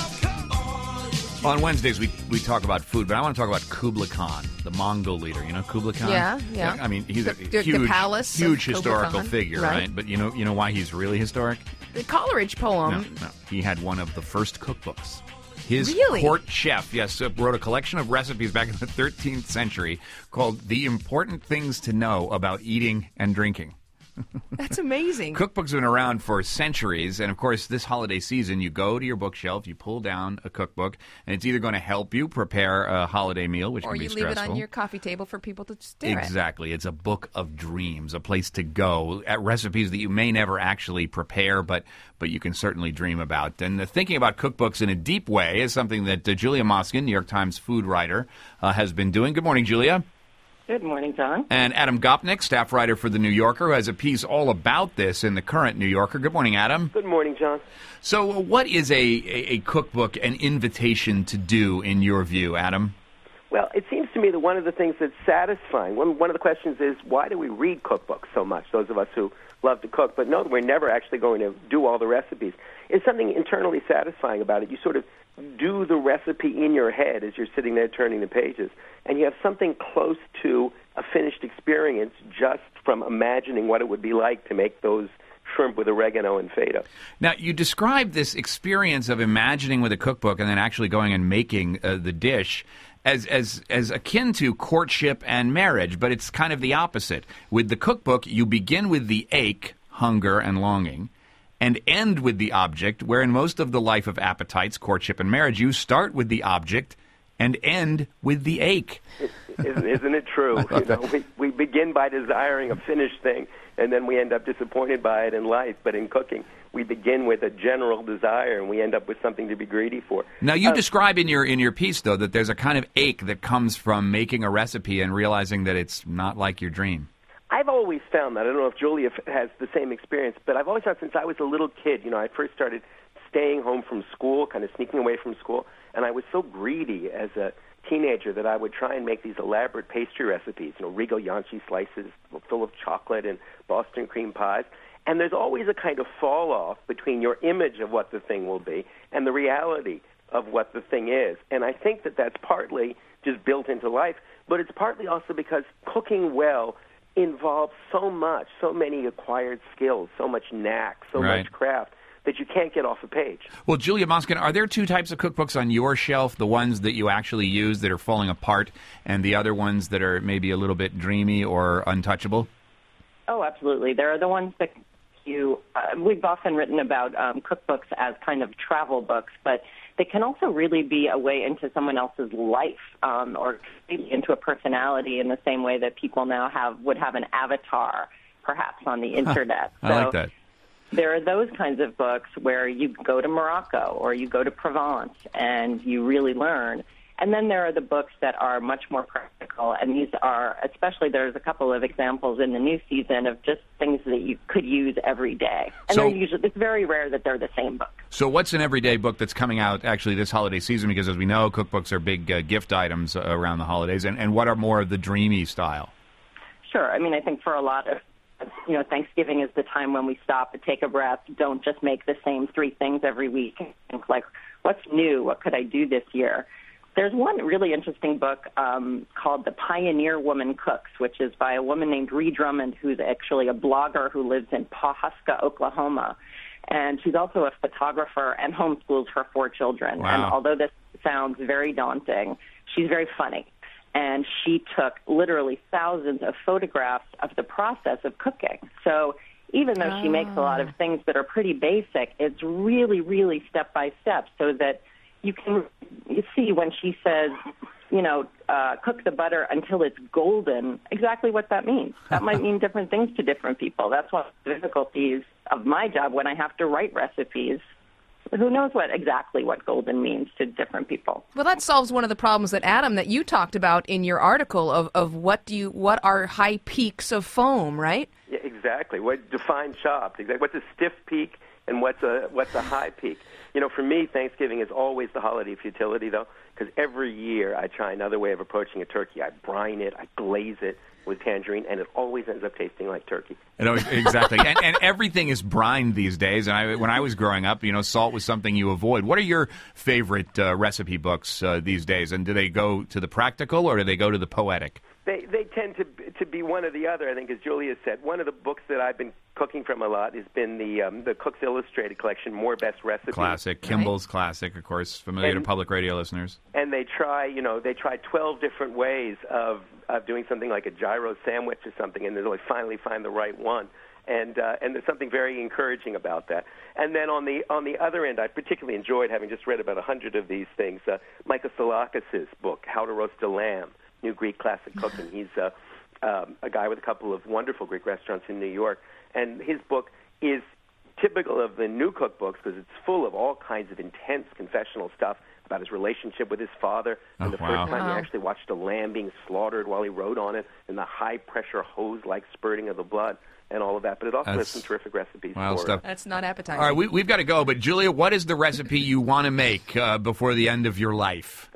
On Wednesdays, we, we talk about food, but I want to talk about Kublai Khan, the Mongol leader. You know Kublai Khan? Yeah, yeah. I mean, he's the, a the, huge, the palace huge of historical Khan, figure, right? right? But you know, you know why he's really historic? The Coleridge poem. No, no. He had one of the first cookbooks. His Really? court chef, yes, uh, wrote a collection of recipes back in the thirteenth century called The Important Things to Know About Eating and Drinking. That's amazing. Cookbooks have been around for centuries, and of course, this holiday season, you go to your bookshelf, you pull down a cookbook, and it's either going to help you prepare a holiday meal, which or can be you stressful. leave it on your coffee table for people to stare at. Exactly. It's a book of dreams, a place to go, at recipes that you may never actually prepare, but but you can certainly dream about. And uh, thinking about cookbooks in a deep way is something that uh, Julia Moskin, New York Times food writer, uh, has been doing. Good morning, Julia. Good morning, John. And Adam Gopnik, staff writer for The New Yorker, who has a piece all about this in the current New Yorker. Good morning, Adam. Good morning, John. So uh, what is a, a, a cookbook an invitation to do, in your view, Adam? Well, it seems to me that one of the things that's satisfying, one, one of the questions is, why do we read cookbooks so much, those of us who love to cook, but know that we're never actually going to do all the recipes? There's something internally satisfying about it. You sort of do the recipe in your head as you're sitting there turning the pages, and you have something close to a finished experience just from imagining what it would be like to make those shrimp with oregano and feta. Now, you describe this experience of imagining with a cookbook and then actually going and making uh, the dish as, as, as akin to courtship and marriage, but it's kind of the opposite. With the cookbook, you begin with the ache, hunger, and longing, and end with the object, where in most of the life of appetites, courtship and marriage, you start with the object and end with the ache. Isn't, isn't it true? You know, we, we begin by desiring a finished thing, and then we end up disappointed by it in life. But in cooking, we begin with a general desire, and we end up with something to be greedy for. Now, you Uh, describe in your in your piece, though, that there's a kind of ache that comes from making a recipe and realizing that it's not like your dream. I I've always found that. I don't know if Julia f- has the same experience, but I've always found since I was a little kid, you know, I first started staying home from school, kind of sneaking away from school, and I was so greedy as a teenager that I would try and make these elaborate pastry recipes, you know, Rigo Yanchi slices full of chocolate and Boston cream pies. And there's always a kind of fall off between your image of what the thing will be and the reality of what the thing is. And I think that that's partly just built into life, but it's partly also because cooking well involves so much, so many acquired skills, so much knack, so Right. much craft, that you can't get off a page. Well, Julia Moskin, are there two types of cookbooks on your shelf, the ones that you actually use that are falling apart and the other ones that are maybe a little bit dreamy or untouchable? Oh, absolutely. There are the ones that you, uh, we've often written about um, cookbooks as kind of travel books, but they can also really be a way into someone else's life um, or into a personality in the same way that people now have would have an avatar, perhaps, on the internet. I so like that. There are those kinds of books where you go to Morocco or you go to Provence and you really learn. And then there are the books that are much more practical, and these are, especially there's a couple of examples in the new season of just things that you could use every day. And So- they're usually, it's very rare that they're the same book. So what's an everyday book that's coming out actually this holiday season? Because as we know, cookbooks are big uh, gift items uh, around the holidays. And, and what are more of the dreamy style? Sure. I mean, I think for a lot of, you know, Thanksgiving is the time when we stop and take a breath. Don't just make the same three things every week. Think like, what's new? What could I do this year? There's one really interesting book um, called The Pioneer Woman Cooks, which is by a woman named Ree Drummond, who's actually a blogger who lives in Pawhuska, Oklahoma. And she's also a photographer and homeschools her four children. Wow. And although this sounds very daunting, she's very funny. And she took literally thousands of photographs of the process of cooking. So even though she makes a lot of things that are pretty basic, it's really, really step by step so that you can you see when she says, you know, uh, cook the butter until it's golden, exactly what that means. That might mean different things to different people. That's one of the difficulties of my job when I have to write recipes. Who knows what exactly what golden means to different people. Well, that solves one of the problems that Adam that you talked about in your article of, of what do you what are high peaks of foam, right? Yeah, exactly. What define chopped? Exactly. What's a stiff peak and what's a what's a high peak? You know, for me, Thanksgiving is always the holiday of futility, though, because every year I try another way of approaching a turkey. I brine it, I glaze it with tangerine, and it always ends up tasting like turkey. You know, exactly. and, and everything is brined these days. And I, when I was growing up, you know, salt was something you avoid. What are your favorite uh, recipe books uh, these days? And do they go to the practical or do they go to the poetic? They they tend to to be one or the other. I think, as Julia said, one of the books that I've been cooking from a lot has been the um, the Cook's Illustrated collection, More Best Recipes. Classic. Kimball's classic, of course, familiar And- to public radio listeners. And they try, you know, they try twelve different ways of of doing something like a gyro sandwich or something, and they finally find the right one. And uh, and there's something very encouraging about that. And then on the on the other end, I particularly enjoyed, having just read about a hundred of these things, uh, Michael Salakis' book, How to Roast a Lamb, New Greek Classic Cooking. He's uh, um, a guy with a couple of wonderful Greek restaurants in New York, and his book is typical of the new cookbooks because it's full of all kinds of intense confessional stuff about his relationship with his father, and Oh, the wow. first time Wow. he actually watched a lamb being slaughtered while he wrote on it, and the high-pressure hose-like spurting of the blood, and all of that. But it also That's has some terrific recipes wild for stuff. That's not appetizing. All right, we, we've got to go. But, Julia, what is the recipe you want to make uh, before the end of your life?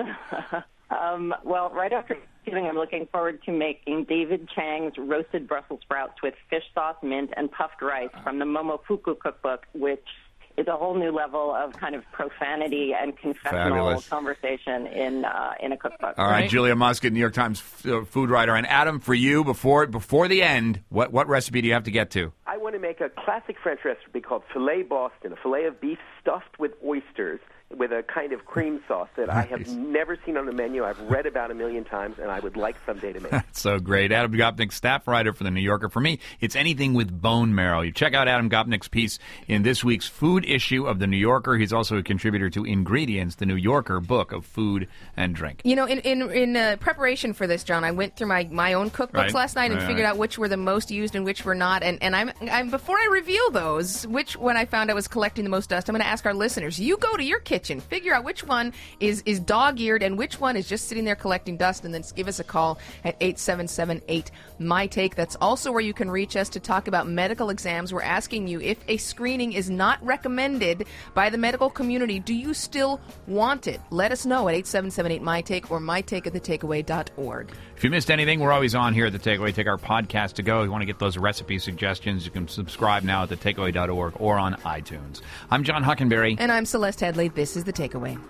Um, well, right after Thanksgiving, I'm looking forward to making David Chang's roasted Brussels sprouts with fish sauce, mint, and puffed rice from the Momofuku cookbook, which is a whole new level of kind of profanity and confessional Fabulous. conversation in uh, in a cookbook. All right, Julia Muscat, New York Times f- uh, food writer. And, Adam, for you, before before the end, what, what recipe do you have to get to? I want to make a classic French recipe called filet Boston, a filet of beef stuffed with oysters with a kind of cream sauce that I have Nice. never seen on the menu. I've read about a million times, and I would like someday to make. That's so great. Adam Gopnik, staff writer for The New Yorker. For me, it's anything with bone marrow. You check out Adam Gopnik's piece in this week's food issue of The New Yorker. He's also a contributor to Ingredients, the New Yorker book of food and drink. You know, in in, in uh, preparation for this, John, I went through my, my own cookbooks Right. last night and Right, figured right. out which were the most used and which were not. And, and I'm, I'm before I reveal those, which when I found I was collecting the most dust, I'm going to ask our listeners. You go to your kitchen kitchen. Figure out which one is, is dog-eared and which one is just sitting there collecting dust, and then give us a call at eight seven seven eight, M Y Take. That's also where you can reach us to talk about medical exams. We're asking you, if a screening is not recommended by the medical community, do you still want it? Let us know at eight seven seven eight, M Y Take or my take at the takeaway dot org. If you missed anything, we're always on here at The Takeaway. Take our podcast to go. If you want to get those recipe suggestions, you can subscribe now at the takeaway dot org or on iTunes. I'm John Huckenberry. And I'm Celeste Headley. This is The Takeaway.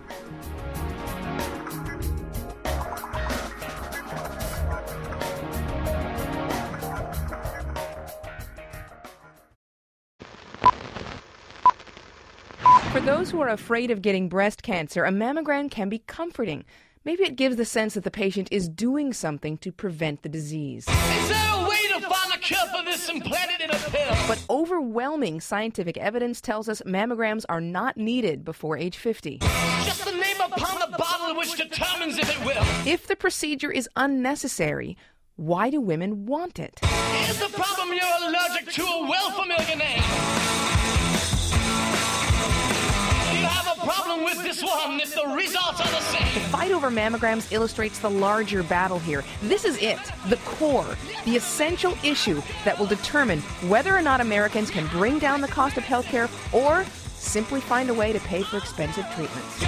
For those who are afraid of getting breast cancer, a mammogram can be comforting. Maybe it gives the sense that the patient is doing something to prevent the disease. Is there a way to find a cure for this and plant it in a pill? But overwhelming scientific evidence tells us mammograms are not needed before age fifty. Just the name upon the bottle which determines if it will. If the procedure is unnecessary, why do women want it? Here's the problem: you're allergic to a well-familiar name. You have a problem with this one if the results are the same. The fight over mammograms illustrates the larger battle here. This is it, the core, the essential issue that will determine whether or not Americans can bring down the cost of healthcare or simply find a way to pay for expensive treatments.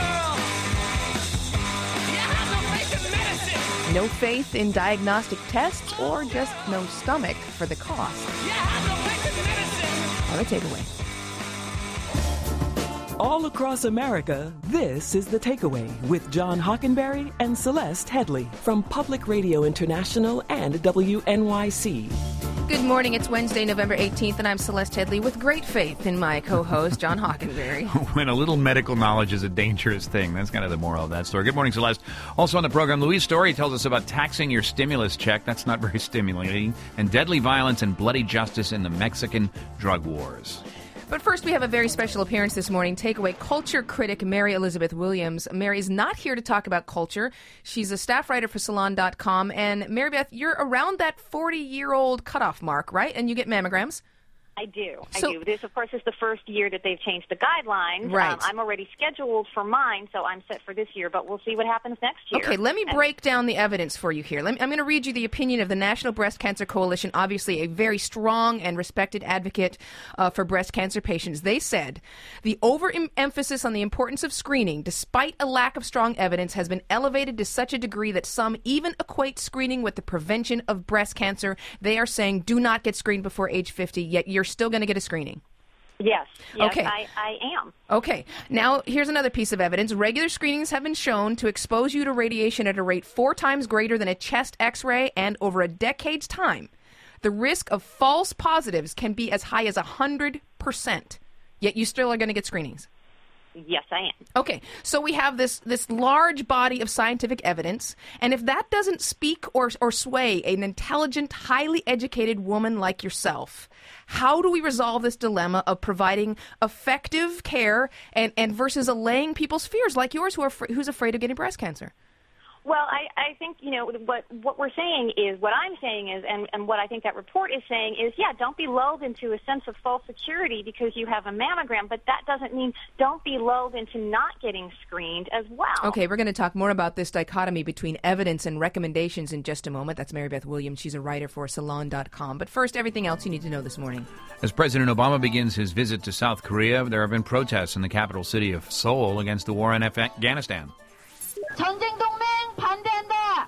No faith in diagnostic tests or just no stomach for the cost. On The Takeaway. All across America, this is The Takeaway with John Hockenberry and Celeste Headley from Public Radio International and W N Y C. Good morning. It's Wednesday, November eighteenth, and I'm Celeste Headley with great faith in my co-host, John Hockenberry. When a little medical knowledge is a dangerous thing. That's kind of the moral of that story. Good morning, Celeste. Also on the program, Louise Story tells us about taxing your stimulus check. That's not very stimulating. And deadly violence and bloody justice in the Mexican drug wars. But first, we have a very special appearance this morning. Takeaway culture critic Mary Elizabeth Williams. Mary is not here to talk about culture. She's a staff writer for Salon dot com. And Mary Beth, you're around that forty-year-old cutoff mark, right? And you get mammograms. I do. So- I do. This, of course, is the first year that they've changed the guidelines. Right. Um, I'm already scheduled for mine, so I'm set for this year, but we'll see what happens next year. Okay, let me And- break down the evidence for you here. Let me, I'm going to read you the opinion of the National Breast Cancer Coalition, obviously a very strong and respected advocate uh, for breast cancer patients. They said, the overemphasis on the importance of screening, despite a lack of strong evidence, has been elevated to such a degree that some even equate screening with the prevention of breast cancer. They are saying, do not get screened before age fifty, yet you're still going to get a screening. Yes. Yes, Okay. I, I am. Okay, now here's another piece of evidence. Regular screenings have been shown to expose you to radiation at a rate four times greater than a chest x-ray, and over a decade's time, the risk of false positives can be as high as one hundred percent, yet you still are going to get screenings. Yes, I am. Okay, so we have this this large body of scientific evidence, and if that doesn't speak or or sway an intelligent, highly educated woman like yourself, how do we resolve this dilemma of providing effective care and, and versus allaying people's fears like yours, who are fr- who's afraid of getting breast cancer? Well, I, I think, you know, what what we're saying is, what I'm saying is, and, and what I think that report is saying is, yeah, don't be lulled into a sense of false security because you have a mammogram, but that doesn't mean don't be lulled into not getting screened as well. Okay, we're going to talk more about this dichotomy between evidence and recommendations in just a moment. That's Mary Beth Williams. She's a writer for Salon dot com. But first, everything else you need to know this morning. As President Obama begins his visit to South Korea, there have been protests in the capital city of Seoul against the war in Afghanistan. 전쟁 동맹 반대한다.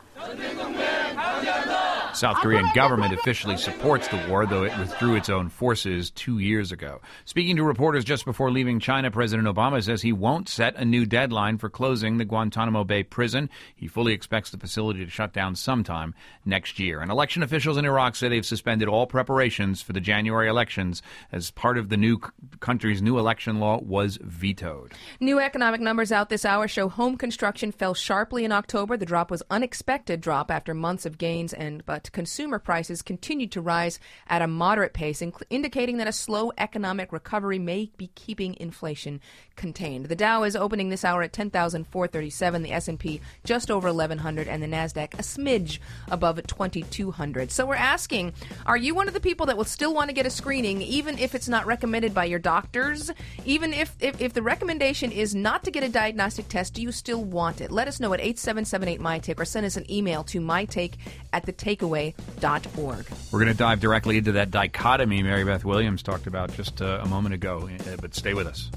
South Korean government officially supports the war, though it withdrew its own forces two years ago. Speaking to reporters just before leaving China, President Obama says he won't set a new deadline for closing the Guantanamo Bay prison. He fully expects the facility to shut down sometime next year. And election officials in Iraq say they've suspended all preparations for the January elections as part of the new c- country's new election law was vetoed. New economic numbers out this hour show home construction fell sharply in October. The drop was unexpected drop after months of gains, and but consumer prices continued to rise at a moderate pace, inc- indicating that a slow economic recovery may be keeping inflation contained. The Dow is opening this hour at ten thousand four hundred thirty-seven, the S and P just over eleven hundred, and the NASDAQ a smidge above twenty-two hundred. So we're asking, are you one of the people that will still want to get a screening, even if it's not recommended by your doctors? Even if, if, if the recommendation is not to get a diagnostic test, do you still want it? Let us know at eight seven seven eight, M Y Take or send us an email to mytake at the takeaway dot org. We're going to dive directly into that dichotomy Mary Beth Williams talked about just uh, a moment ago, uh, but stay with us.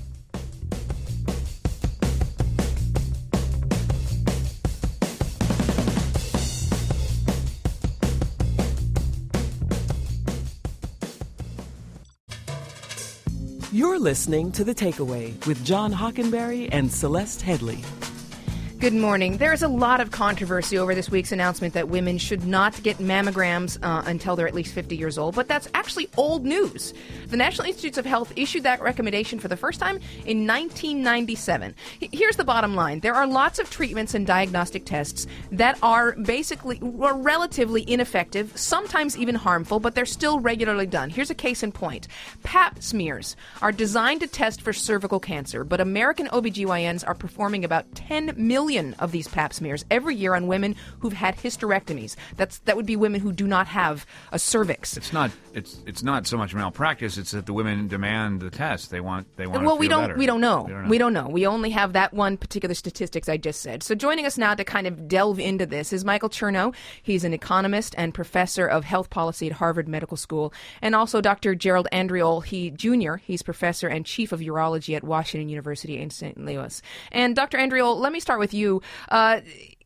You're listening to The Takeaway with John Hockenberry and Celeste Headley. Good morning. There is a lot of controversy over this week's announcement that women should not get mammograms uh, until they're at least fifty years old, but that's actually old news. The National Institutes of Health issued that recommendation for the first time in nineteen ninety-seven. Here's the bottom line. There are lots of treatments and diagnostic tests that are basically or relatively ineffective, sometimes even harmful, but they're still regularly done. Here's a case in point. Pap smears are designed to test for cervical cancer, but American O B G Y Ns are performing about ten million of these pap smears every year on women who've had hysterectomies. That's that would be women who do not have a cervix. It's not it's it's not so much malpractice. It's that the women demand the test. They want they want. Well, to we feel don't better. we don't know. We don't know. We don't know. We only have that one particular statistics I just said. So joining us now to kind of delve into this is Michael Chernow. He's an economist and professor of health policy at Harvard Medical School, and also Doctor Gerald Andriol, he Junior He's professor and chief of urology at Washington University in Saint Louis. And Doctor Andriol, let me start with you. Uh,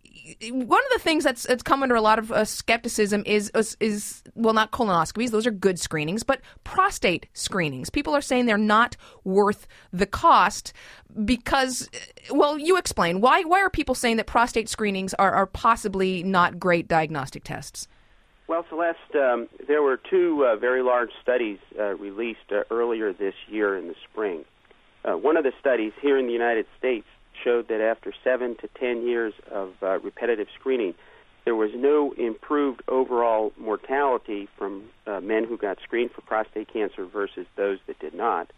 One of the things that's, that's come under a lot of uh, skepticism is, is, is, well, not colonoscopies. Those are good screenings, but prostate screenings. People are saying they're not worth the cost because, well, you explain. Why Why are people saying that prostate screenings are, are possibly not great diagnostic tests? Well, Celeste, um, there were two uh, very large studies uh, released uh, earlier this year in the spring. Uh, one of the studies here in the United States showed that after seven to ten years of uh, repetitive screening, there was no improved overall mortality from uh, men who got screened for prostate cancer versus those that did not.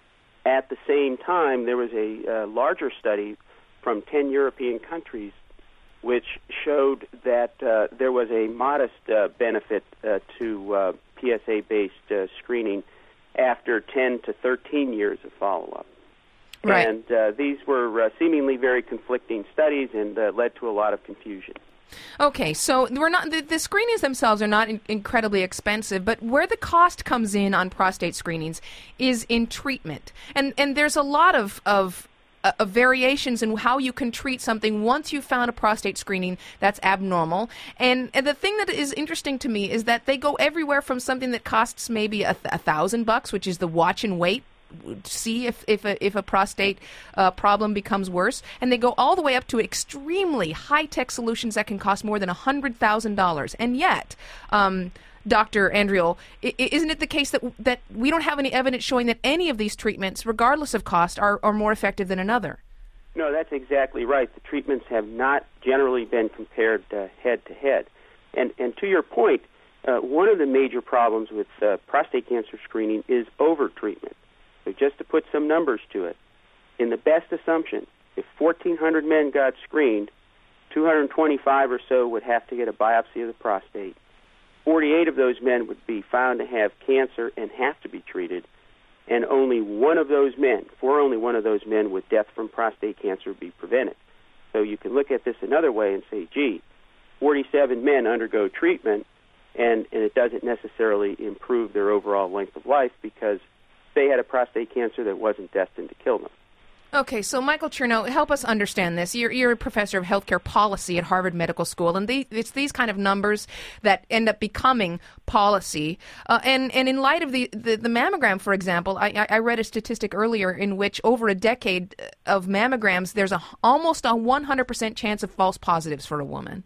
At the same time, there was a uh, larger study from ten European countries which showed that uh, there was a modest uh, benefit uh, to uh, P S A-based uh, screening after ten to thirteen years of follow-up. Right. And uh, these were uh, seemingly very conflicting studies and uh, led to a lot of confusion. Okay, so we're not the, the screenings themselves are not in, incredibly expensive, but where the cost comes in on prostate screenings is in treatment, and and there's a lot of of. Uh, of variations in how you can treat something once you've found a prostate screening that's abnormal. And, and the thing that is interesting to me is that they go everywhere from something that costs maybe a, th- a thousand bucks, which is the watch and wait, see if if a, if a prostate uh, problem becomes worse, and they go all the way up to extremely high-tech solutions that can cost more than one hundred thousand dollars. And yet, um, Doctor Andriol, isn't it the case that that we don't have any evidence showing that any of these treatments, regardless of cost, are, are more effective than another? No, that's exactly right. The treatments have not generally been compared uh, head-to-head. And, and to your point, uh, one of the major problems with uh, prostate cancer screening is over-treatment. So just to put some numbers to it, in the best assumption, if fourteen hundred men got screened, two hundred twenty-five or so would have to get a biopsy of the prostate. forty-eight of those men would be found to have cancer and have to be treated, and only one of those men, for only one of those men, would death from prostate cancer be prevented. So you can look at this another way and say, gee, forty-seven men undergo treatment, and, and it doesn't necessarily improve their overall length of life because they had a prostate cancer that wasn't destined to kill them. Okay, so Michael Chernow, help us understand this. You're, you're a professor of healthcare policy at Harvard Medical School, and the, it's these kind of numbers that end up becoming policy. Uh, and, and in light of the, the, the mammogram, for example, I, I read a statistic earlier in which over a decade of mammograms, there's a, almost a one hundred percent chance of false positives for a woman.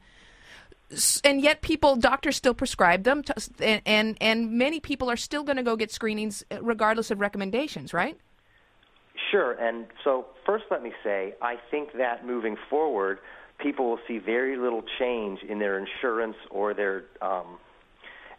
And yet people, doctors still prescribe them, to, and, and, and many people are still going to go get screenings regardless of recommendations, right? Sure, and so first let me say, I think that moving forward, people will see very little change in their insurance or their um,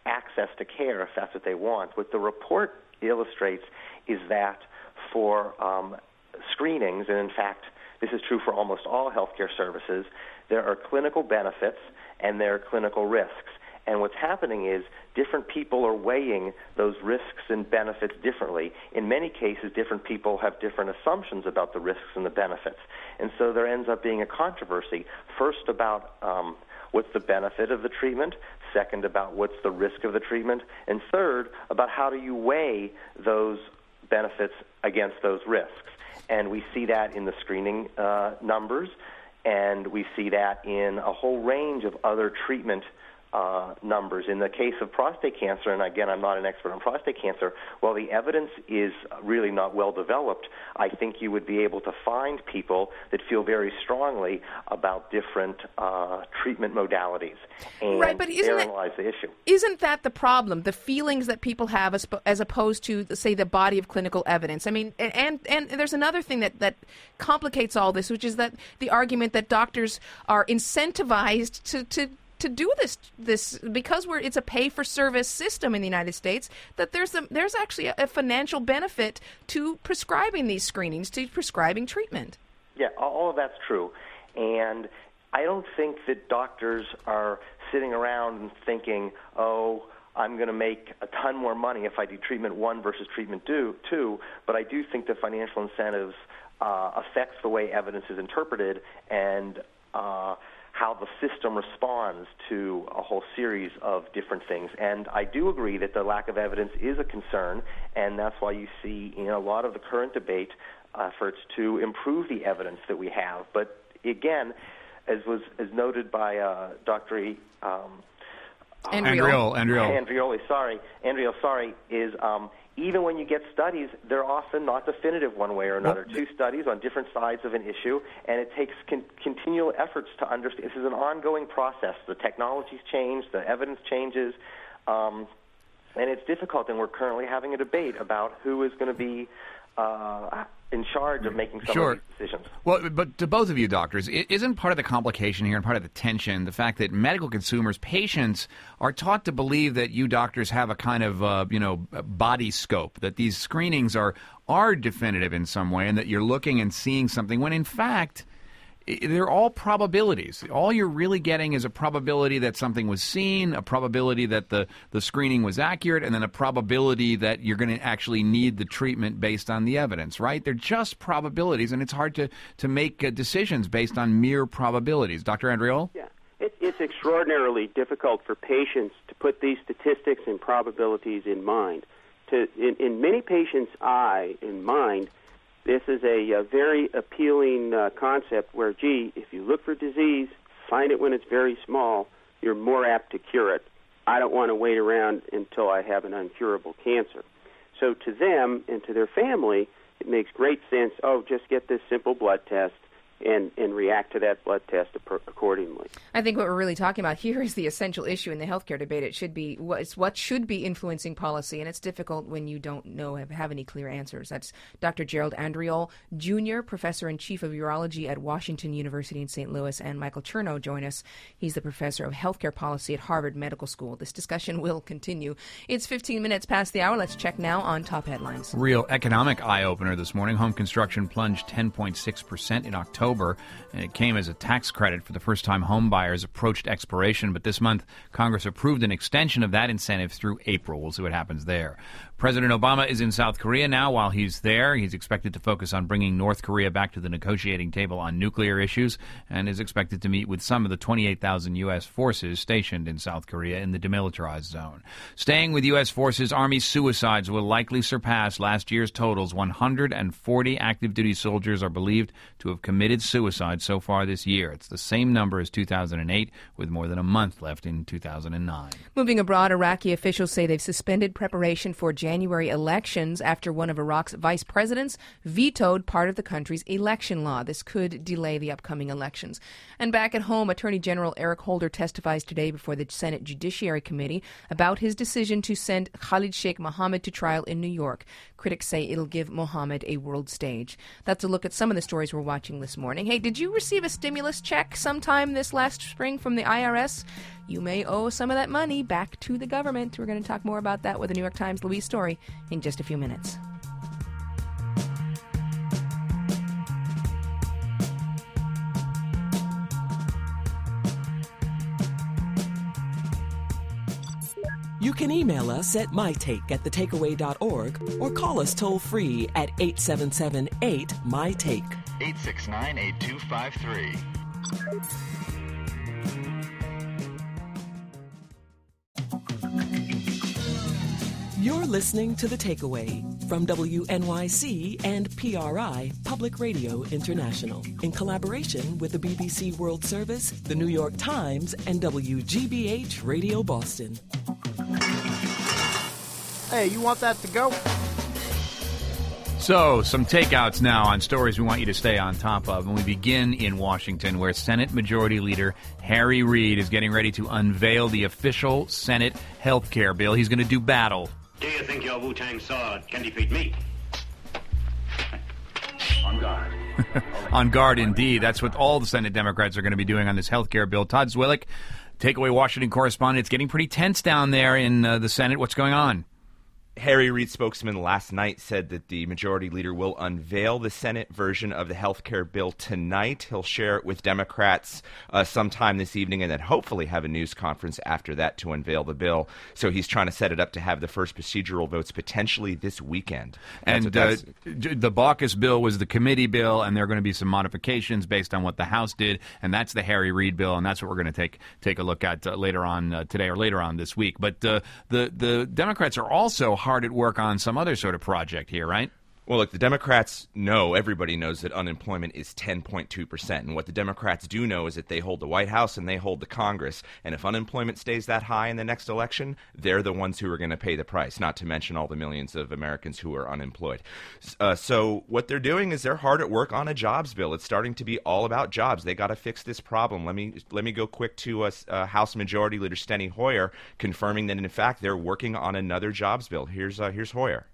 access to care if that's what they want. What the report illustrates is that for um, screenings, and in fact, this is true for almost all healthcare services, there are clinical benefits and there are clinical risks. And what's happening is different people are weighing those risks and benefits differently. In many cases, different people have different assumptions about the risks and the benefits. And so there ends up being a controversy, first about um, what's the benefit of the treatment, second about what's the risk of the treatment, and third about how do you weigh those benefits against those risks. And we see that in the screening uh, numbers, and we see that in a whole range of other treatment Uh, numbers. In the case of prostate cancer, and again, I'm not an expert on prostate cancer, while the evidence is really not well developed, I think you would be able to find people that feel very strongly about different uh, treatment modalities and right, but isn't therein that, lies the issue. Isn't that the problem? The feelings that people have as, as opposed to, say, the body of clinical evidence. I mean, and, and there's another thing that, that complicates all this, which is that the argument that doctors are incentivized to, to to do this this because we're it's a pay for service system in the United States, that there's a, there's actually a, a financial benefit to prescribing these screenings, to prescribing treatment. Yeah, all of that's true. And I don't think that doctors are sitting around and thinking, oh, I'm going to make a ton more money if I do treatment one versus treatment two, two. But I do think that financial incentives uh, affects the way evidence is interpreted and uh how the system responds to a whole series of different things. And I do agree that the lack of evidence is a concern, and that's why you see in a lot of the current debate efforts to improve the evidence that we have. But again, as was as noted by uh, Doctor E, um, Andriole. Andriole. Andriole, sorry. Andriole, sorry, is um, even when you get studies, they're often not definitive one way or another. Well, Two studies on different sides of an issue, and it takes con- continual efforts to understand. This is an ongoing process. The technologies change, the evidence changes, um, and it's difficult, and we're currently having a debate about who is going to be uh, in charge of making some sure. of these decisions. Well, but to both of you, doctors, isn't part of the complication here and part of the tension the fact that medical consumers, patients, are taught to believe that you doctors have a kind of, uh, you know, body scope, that these screenings are are definitive in some way and that you're looking and seeing something when, in fact, they're all probabilities. All you're really getting is a probability that something was seen, a probability that the, the screening was accurate, and then a probability that you're going to actually need the treatment based on the evidence, right? They're just probabilities, and it's hard to, to make uh, decisions based on mere probabilities. Doctor Andriole? Yeah. It, it's extraordinarily difficult for patients to put these statistics and probabilities in mind. To, in, in many patients' eye and mind, this is a, a very appealing uh, concept where, gee, if you look for disease, find it when it's very small, you're more apt to cure it. I don't want to wait around until I have an uncurable cancer. So to them and to their family, it makes great sense, oh, just get this simple blood test and, and react to that blood test accordingly. I think what we're really talking about here is the essential issue in the healthcare debate. It should be it's what should be influencing policy, and it's difficult when you don't know have, have any clear answers. That's Doctor Gerald Andriole, Junior Professor and Chief of Urology at Washington University in Saint Louis, and Michael Chernow join us. He's the Professor of Healthcare Policy at Harvard Medical School. This discussion will continue. It's fifteen minutes past the hour. Let's check now on top headlines. Real economic eye-opener this morning. Home construction plunged ten point six percent in October. And it came as a tax credit for the first time home buyers approached expiration. But this month, Congress approved an extension of that incentive through April. We'll see what happens there. President Obama is in South Korea now. While he's there, he's expected to focus on bringing North Korea back to the negotiating table on nuclear issues and is expected to meet with some of the twenty-eight thousand U S forces stationed in South Korea in the demilitarized zone. Staying with U S forces, Army suicides will likely surpass last year's totals. one hundred forty active duty soldiers are believed to have committed suicide so far this year. It's the same number as two thousand eight, with more than a month left in two thousand nine. Moving abroad, Iraqi officials say they've suspended preparation for January elections after one of Iraq's vice presidents vetoed part of the country's election law. This could delay the upcoming elections. And back at home, Attorney General Eric Holder testifies today before the Senate Judiciary Committee about his decision to send Khalid Sheikh Mohammed to trial in New York. Critics say it'll give Mohammed a world stage. That's a look at some of the stories we're watching this morning. Hey, did you receive a stimulus check sometime this last spring from the I R S? you may owe some of that money back to the government. We're going to talk more about that with the New York Times Louise Story in just a few minutes. You can email us at mytake at thetakeaway dot org or call us toll-free at eight seven seven eight, M Y Take. eight six nine, eight two five three. You're listening to The Takeaway from W N Y C and P R I Public Radio International in collaboration with the B B C World Service, the New York Times, and W G B H Radio Boston. Hey, you want that to go? So, some takeouts now on stories we want you to stay on top of. And we begin in Washington, where Senate Majority Leader Harry Reid is getting ready to unveil the official Senate health care bill. He's going to do battle. Do you think your Wu-Tang sword can defeat me? On guard. On guard, indeed. That's what all the Senate Democrats are going to be doing on this health care bill. Todd Zwillich, Takeaway Washington correspondent. It's getting pretty tense down there in uh, the Senate. What's going on? Harry Reid spokesman last night said that the majority leader will unveil the Senate version of the health care bill tonight. He'll share it with Democrats uh, sometime this evening and then hopefully have a news conference after that to unveil the bill. So he's trying to set it up to have the first procedural votes potentially this weekend. That's And uh, the Baucus bill was the committee bill, and there are going to be some modifications based on what the House did, and that's the Harry Reid bill, and that's what we're going to take take a look at uh, later on uh, today or later on this week. But uh, the, the Democrats are also hard at work on some other sort of project here, right? Well, look, the Democrats know, everybody knows that unemployment is ten point two percent. And what the Democrats do know is that they hold the White House and they hold the Congress. And if unemployment stays that high in the next election, they're the ones who are going to pay the price, not to mention all the millions of Americans who are unemployed. Uh, so what they're doing is they're hard at work on a jobs bill. It's starting to be all about jobs. They got to fix this problem. Let me let me go quick to uh, uh, House Majority Leader Steny Hoyer confirming that, in fact, they're working on another jobs bill. Here's uh, here's Hoyer.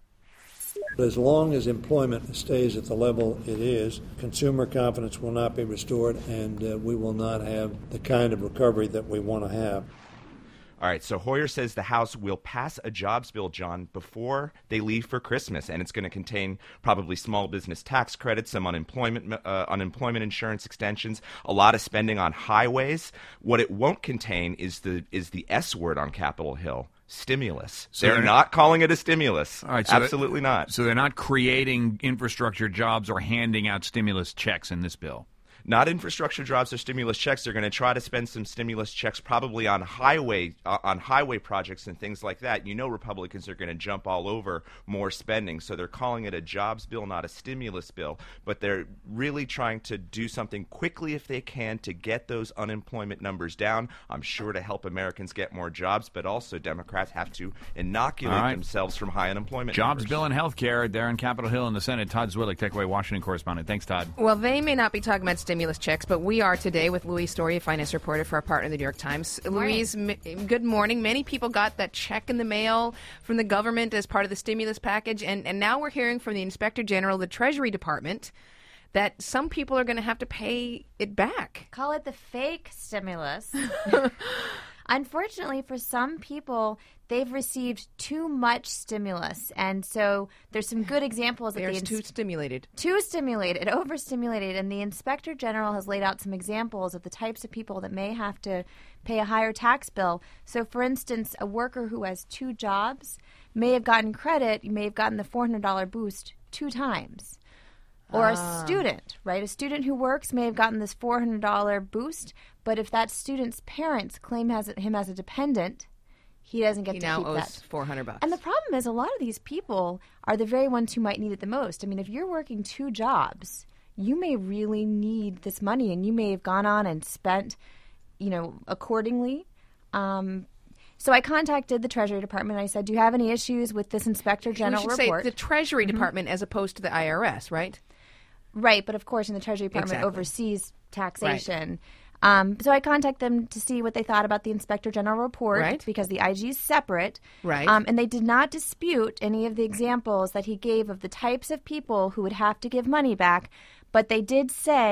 As long as employment stays at the level it is, consumer confidence will not be restored, and uh, we will not have the kind of recovery that we want to have. All right, so Hoyer says the House will pass a jobs bill, John, before they leave for Christmas, and it's going to contain probably small business tax credits, some unemployment uh, unemployment insurance extensions, a lot of spending on highways. What it won't contain is the is the S word on Capitol Hill. Stimulus. So they're, they're not calling it a stimulus. All right, so Absolutely that, not. So they're not creating infrastructure jobs or handing out stimulus checks in this bill. Not infrastructure jobs or stimulus checks. They're going to try to spend some stimulus checks probably on highway uh, on highway projects and things like that. You know, Republicans are going to jump all over more spending, so they're calling it a jobs bill, not a stimulus bill. But they're really trying to do something quickly if they can to get those unemployment numbers down. I'm sure to help Americans get more jobs, but also Democrats have to inoculate All right. themselves from high unemployment Jobs numbers. bill and health care there on Capitol Hill in the Senate. Todd Zwillich, Takeaway Washington correspondent. Thanks, Todd. Well, they may not be talking about stimulus checks, but we are today with Louise Story, a finance reporter for our partner, the New York Times. Louise, m- good morning. Many people got that check in the mail from the government as part of the stimulus package, and, and now we're hearing from the Inspector General of the Treasury Department that some people are going to have to pay it back. Call it the fake stimulus. Unfortunately, for some people, they've received too much stimulus. And so there's some good examples. They're that the too stimulated. Too stimulated, overstimulated. And the Inspector General has laid out some examples of the types of people that may have to pay a higher tax bill. So, for instance, a worker who has two jobs may have gotten credit, may have gotten the four hundred dollars boost two times. Or Ah. a student, right? A student who works may have gotten this four hundred dollars boost, but if that student's parents claim has him as a dependent, he doesn't get He to now keep owes that. four hundred bucks. And the problem is a lot of these people are the very ones who might need it the most. I mean, if you're working two jobs, you may really need this money, and you may have gone on and spent, you know, accordingly. Um, so I contacted the Treasury Department. I said, do you have any issues with this Inspector General we should report? say the Treasury Mhm. Department as opposed to the I R S, right? Right, but of course, in the Treasury Department Exactly. oversees taxation. Um, so I contacted them to see what they thought about the Inspector General report, Right. because the I G is separate. Right. Um, and they did not dispute any of the examples that he gave of the types of people who would have to give money back. But they did say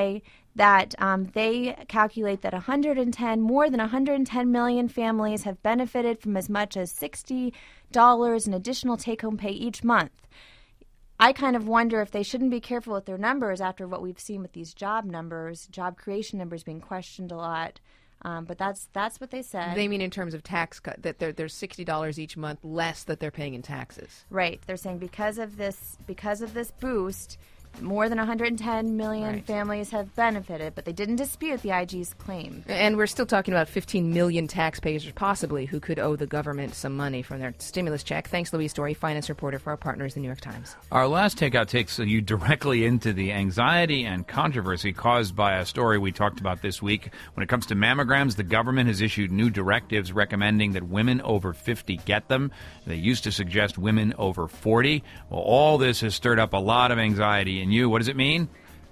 that um, they calculate that one hundred ten, more than one hundred ten million families have benefited from as much as sixty dollars in additional take-home pay each month. I kind of wonder if they shouldn't be careful with their numbers after what we've seen with these job numbers, job creation numbers being questioned a lot. Um, but that's that's what they said. They mean in terms of tax cut, that there, there's sixty dollars each month less that they're paying in taxes. Right. They're saying because of this because of this boost, more than one hundred ten million Right. families have benefited, but they didn't dispute the I G's claim. And we're still talking about fifteen million taxpayers, possibly, who could owe the government some money from their stimulus check. Thanks, Louise Story, finance reporter for our partners, the New York Times. Our last takeout takes you directly into the anxiety and controversy caused by a story we talked about this week. When it comes to mammograms, the government has issued new directives recommending that women over fifty get them. They used to suggest women over forty. Well, all this has stirred up a lot of anxiety in you. What does it mean?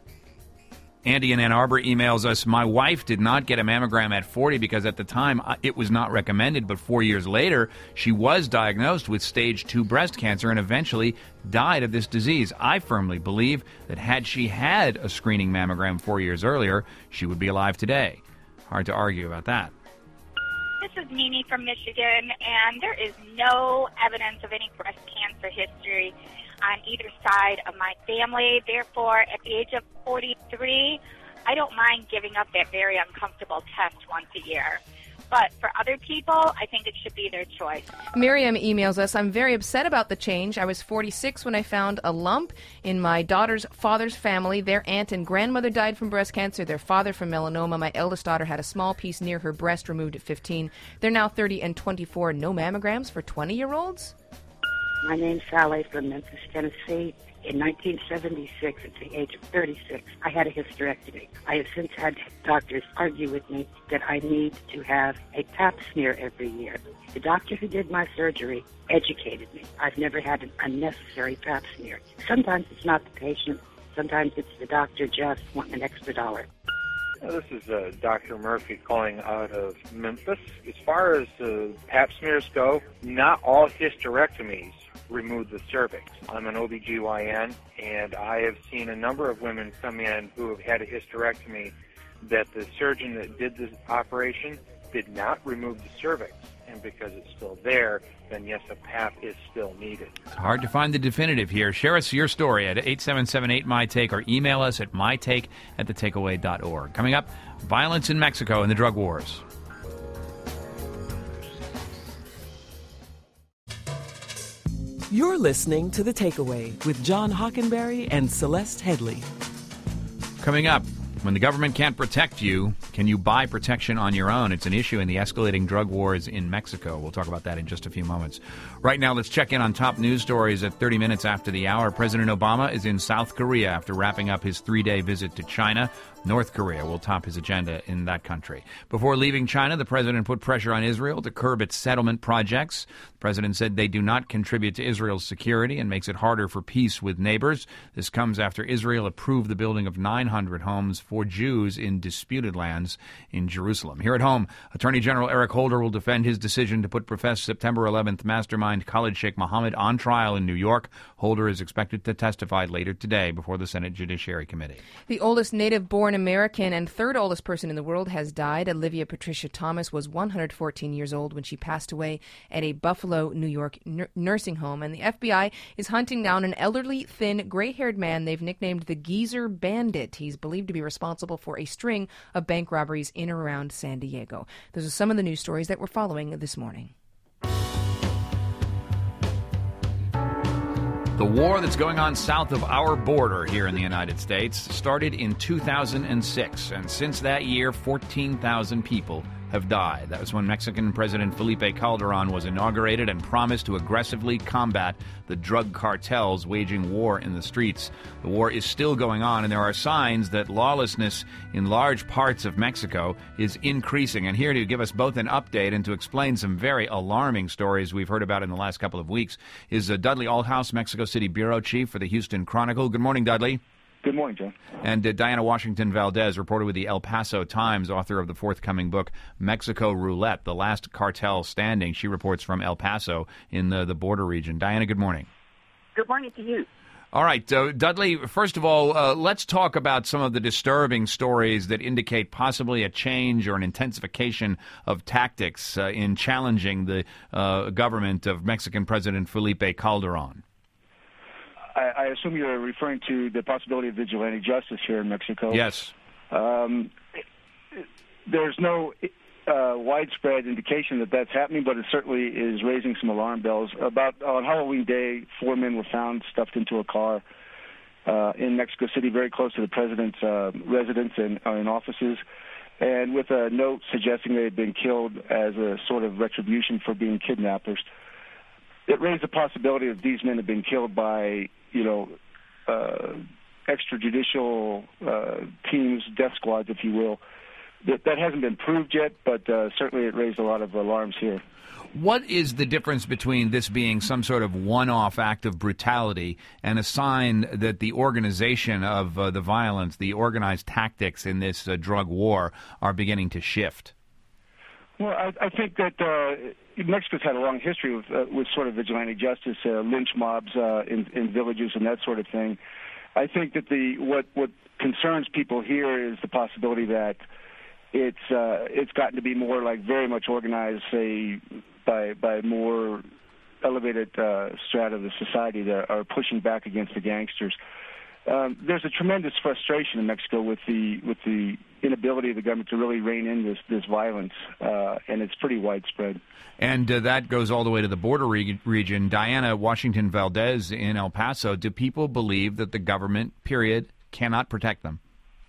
Andy in Ann Arbor emails us, my wife did not get a mammogram at forty because at the time uh, it was not recommended, but four years later she was diagnosed with stage two breast cancer and eventually died of this disease. I firmly believe that had she had a screening mammogram four years earlier, she would be alive today. Hard to argue about that. This is Mimi from Michigan, and there is no evidence of any breast cancer history on either side of my family. Therefore, at the age of forty-three, I don't mind giving up that very uncomfortable test once a year. But for other people, I think it should be their choice. Miriam emails us, I'm very upset about the change. I was forty-six when I found a lump in my daughter's father's family. Their aunt and grandmother died from breast cancer, their father from melanoma. My eldest daughter had a small piece near her breast removed at fifteen. They're now thirty and twenty-four. No mammograms for twenty-year-olds? My name's Sally from Memphis, Tennessee. In nineteen seventy-six, at the age of thirty-six, I had a hysterectomy. I have since had doctors argue with me that I need to have a pap smear every year. The doctor who did my surgery educated me. I've never had an unnecessary pap smear. Sometimes it's not the patient. Sometimes it's the doctor just wanting an extra dollar. This is uh, Doctor Murphy calling out of Memphis. As far as uh, pap smears go, not all hysterectomies remove the cervix. I'm an O B G Y N, and I have seen a number of women come in who have had a hysterectomy that the surgeon that did the operation did not remove the cervix. And because it's still there, then yes, a pap is still needed. It's hard to find the definitive here. Share us your story at eight seven seven eight my take or email us at my take at the takeaway dot org. Coming up, violence in Mexico and the drug wars. You're listening to The Takeaway with John Hockenberry and Celeste Headley. Coming up, when the government can't protect you, can you buy protection on your own? It's an issue in the escalating drug wars in Mexico. We'll talk about that in just a few moments. Right now, let's check in on top news stories at thirty minutes after the hour. President Obama is in South Korea after wrapping up his three-day visit to China. North Korea will top his agenda in that country. Before leaving China, the president put pressure on Israel to curb its settlement projects. The president said they do not contribute to Israel's security and makes it harder for peace with neighbors. This comes after Israel approved the building of nine hundred homes for Jews in disputed lands in Jerusalem. Here at home, Attorney General Eric Holder will defend his decision to put professed September eleventh mastermind Khalid Sheikh Mohammed on trial in New York. Holder is expected to testify later today before the Senate Judiciary Committee. The oldest native-born American and third oldest person in the world has died. Olivia Patricia Thomas was one hundred fourteen years old when she passed away at a Buffalo, New York n- nursing home. And the F B I is hunting down an elderly, thin, gray-haired man they've nicknamed the Geezer Bandit. He's believed to be responsible for a string of bank robberies in and around San Diego. Those are some of the news stories that we're following this morning. The war that's going on south of our border here in the United States started in two thousand six, and since that year, fourteen thousand people have died. That was when Mexican President Felipe Calderon was inaugurated and promised to aggressively combat the drug cartels waging war in the streets. The war is still going on, and there are signs that lawlessness in large parts of Mexico is increasing. And here to give us both an update and to explain some very alarming stories we've heard about in the last couple of weeks is uh, Dudley Althouse, Mexico City bureau chief for the Houston Chronicle. Good morning, Dudley. Good morning, John. And uh, Diana Washington Valdez, reporter with the El Paso Times, author of the forthcoming book, Mexico Roulette, The Last Cartel Standing. She reports from El Paso in the, the border region. Diana, good morning. Good morning to you. All right, uh, Dudley, first of all, uh, let's talk about some of the disturbing stories that indicate possibly a change or an intensification of tactics uh, in challenging the uh, government of Mexican President Felipe Calderon. I, I assume you're referring to the possibility of vigilante justice here in Mexico. Yes. Um, there's no uh, widespread indication that that's happening, but it certainly is raising some alarm bells. About on Halloween Day, four men were found stuffed into a car uh, in Mexico City, very close to the president's uh, residence and, uh, and offices, and with a note suggesting they had been killed as a sort of retribution for being kidnappers. It raised the possibility that these men had been killed by, you know, uh, extrajudicial uh, teams, death squads, if you will. That, that hasn't been proved yet, but uh, certainly it raised a lot of alarms here. What is the difference between this being some sort of one-off act of brutality and a sign that the organization of uh, the violence, the organized tactics in this uh, drug war are beginning to shift? Well, I, I think that uh, Mexico's had a long history with, uh, with sort of vigilante justice, uh, lynch mobs uh, in, in villages and that sort of thing. I think that the what, what concerns people here is the possibility that it's uh, it's gotten to be more like very much organized, say, by by more elevated uh, strata of the society that are pushing back against the gangsters. Um, there's a tremendous frustration in Mexico with the with the inability of the government to really rein in this this violence, uh, and it's pretty widespread. And uh, that goes all the way to the border re- region. Diana Washington Valdez in El Paso. Do people believe that the government, period, cannot protect them?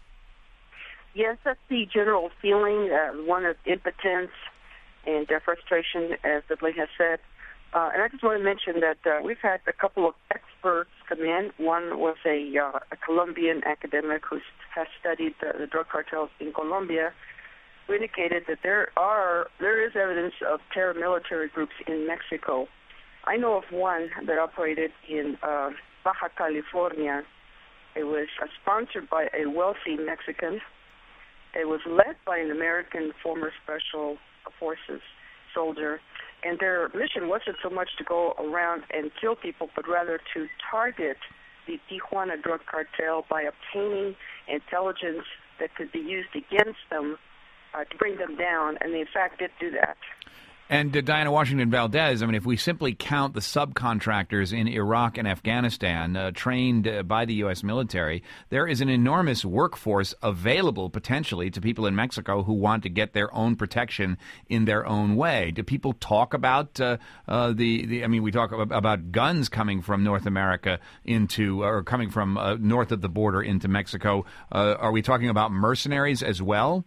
Yes, that's the general feeling, uh, one of impotence and uh, frustration, as Dudley has said. Uh, and I just want to mention that uh, we've had a couple of experts come in. One was a, uh, a Colombian academic who has studied the, the drug cartels in Colombia, who indicated that there are there is evidence of paramilitary groups in Mexico. I know of one that operated in uh, Baja California. It was uh, sponsored by a wealthy Mexican. It was led by an American former special forces soldier. And their mission wasn't so much to go around and kill people, but rather to target the Tijuana drug cartel by obtaining intelligence that could be used against them uh, to bring them down. And they, in fact, did do that. And uh, Diana Washington Valdez, I mean, if we simply count the subcontractors in Iraq and Afghanistan uh, trained uh, by the U S military, there is an enormous workforce available potentially to people in Mexico who want to get their own protection in their own way. Do people talk about uh, uh, the, the, I mean, we talk about guns coming from North America into, or coming from uh, north of the border into Mexico. Uh, are we talking about mercenaries as well?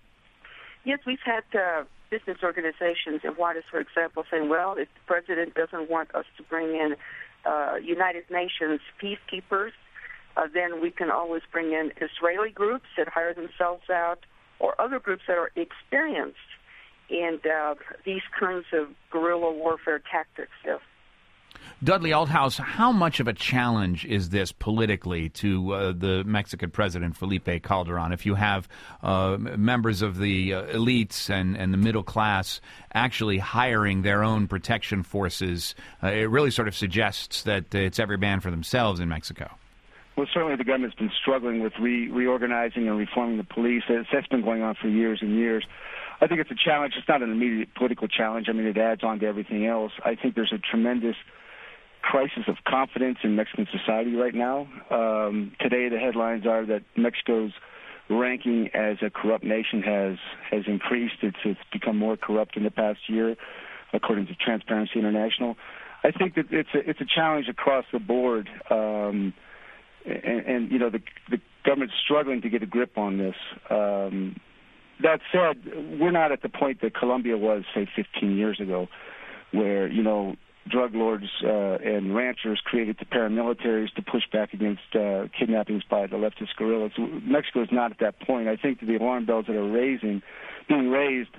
Yes, we've had uh, business organizations in Juarez, for example, saying, well, if the president doesn't want us to bring in uh, United Nations peacekeepers, uh, then we can always bring in Israeli groups that hire themselves out or other groups that are experienced in uh, these kinds of guerrilla warfare tactics. Yes. Dudley Althouse, how much of a challenge is this politically to uh, the Mexican president, Felipe Calderon, if you have uh, members of the uh, elites and, and the middle class actually hiring their own protection forces? Uh, it really sort of suggests that it's every man for themselves in Mexico. Well, certainly the government's been struggling with re- reorganizing and reforming the police. That's been going on for years and years. I think it's a challenge. It's not an immediate political challenge. I mean, it adds on to everything else. I think there's a tremendous crisis of confidence in Mexican society right now. Um, today, the headlines are that Mexico's ranking as a corrupt nation has has increased. It's, it's become more corrupt in the past year, according to Transparency International. I think that it's a, it's a challenge across the board, um, and, and you know the the government's struggling to get a grip on this. Um, that said, we're not at the point that Colombia was, say, fifteen years ago, where you know. drug lords uh, and ranchers created the paramilitaries to push back against uh, kidnappings by the leftist guerrillas. Mexico is not at that point. I think that the alarm bells that are raising, being raised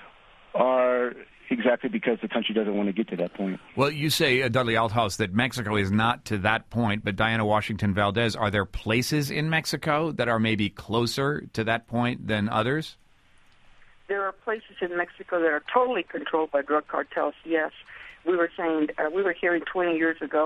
are exactly because the country doesn't want to get to that point. Well, you say, uh, Dudley Althouse, that Mexico is not to that point, but Diana Washington Valdez, are there places in Mexico that are maybe closer to that point than others? There are places in Mexico that are totally controlled by drug cartels, yes. We were saying, uh, we were hearing twenty years ago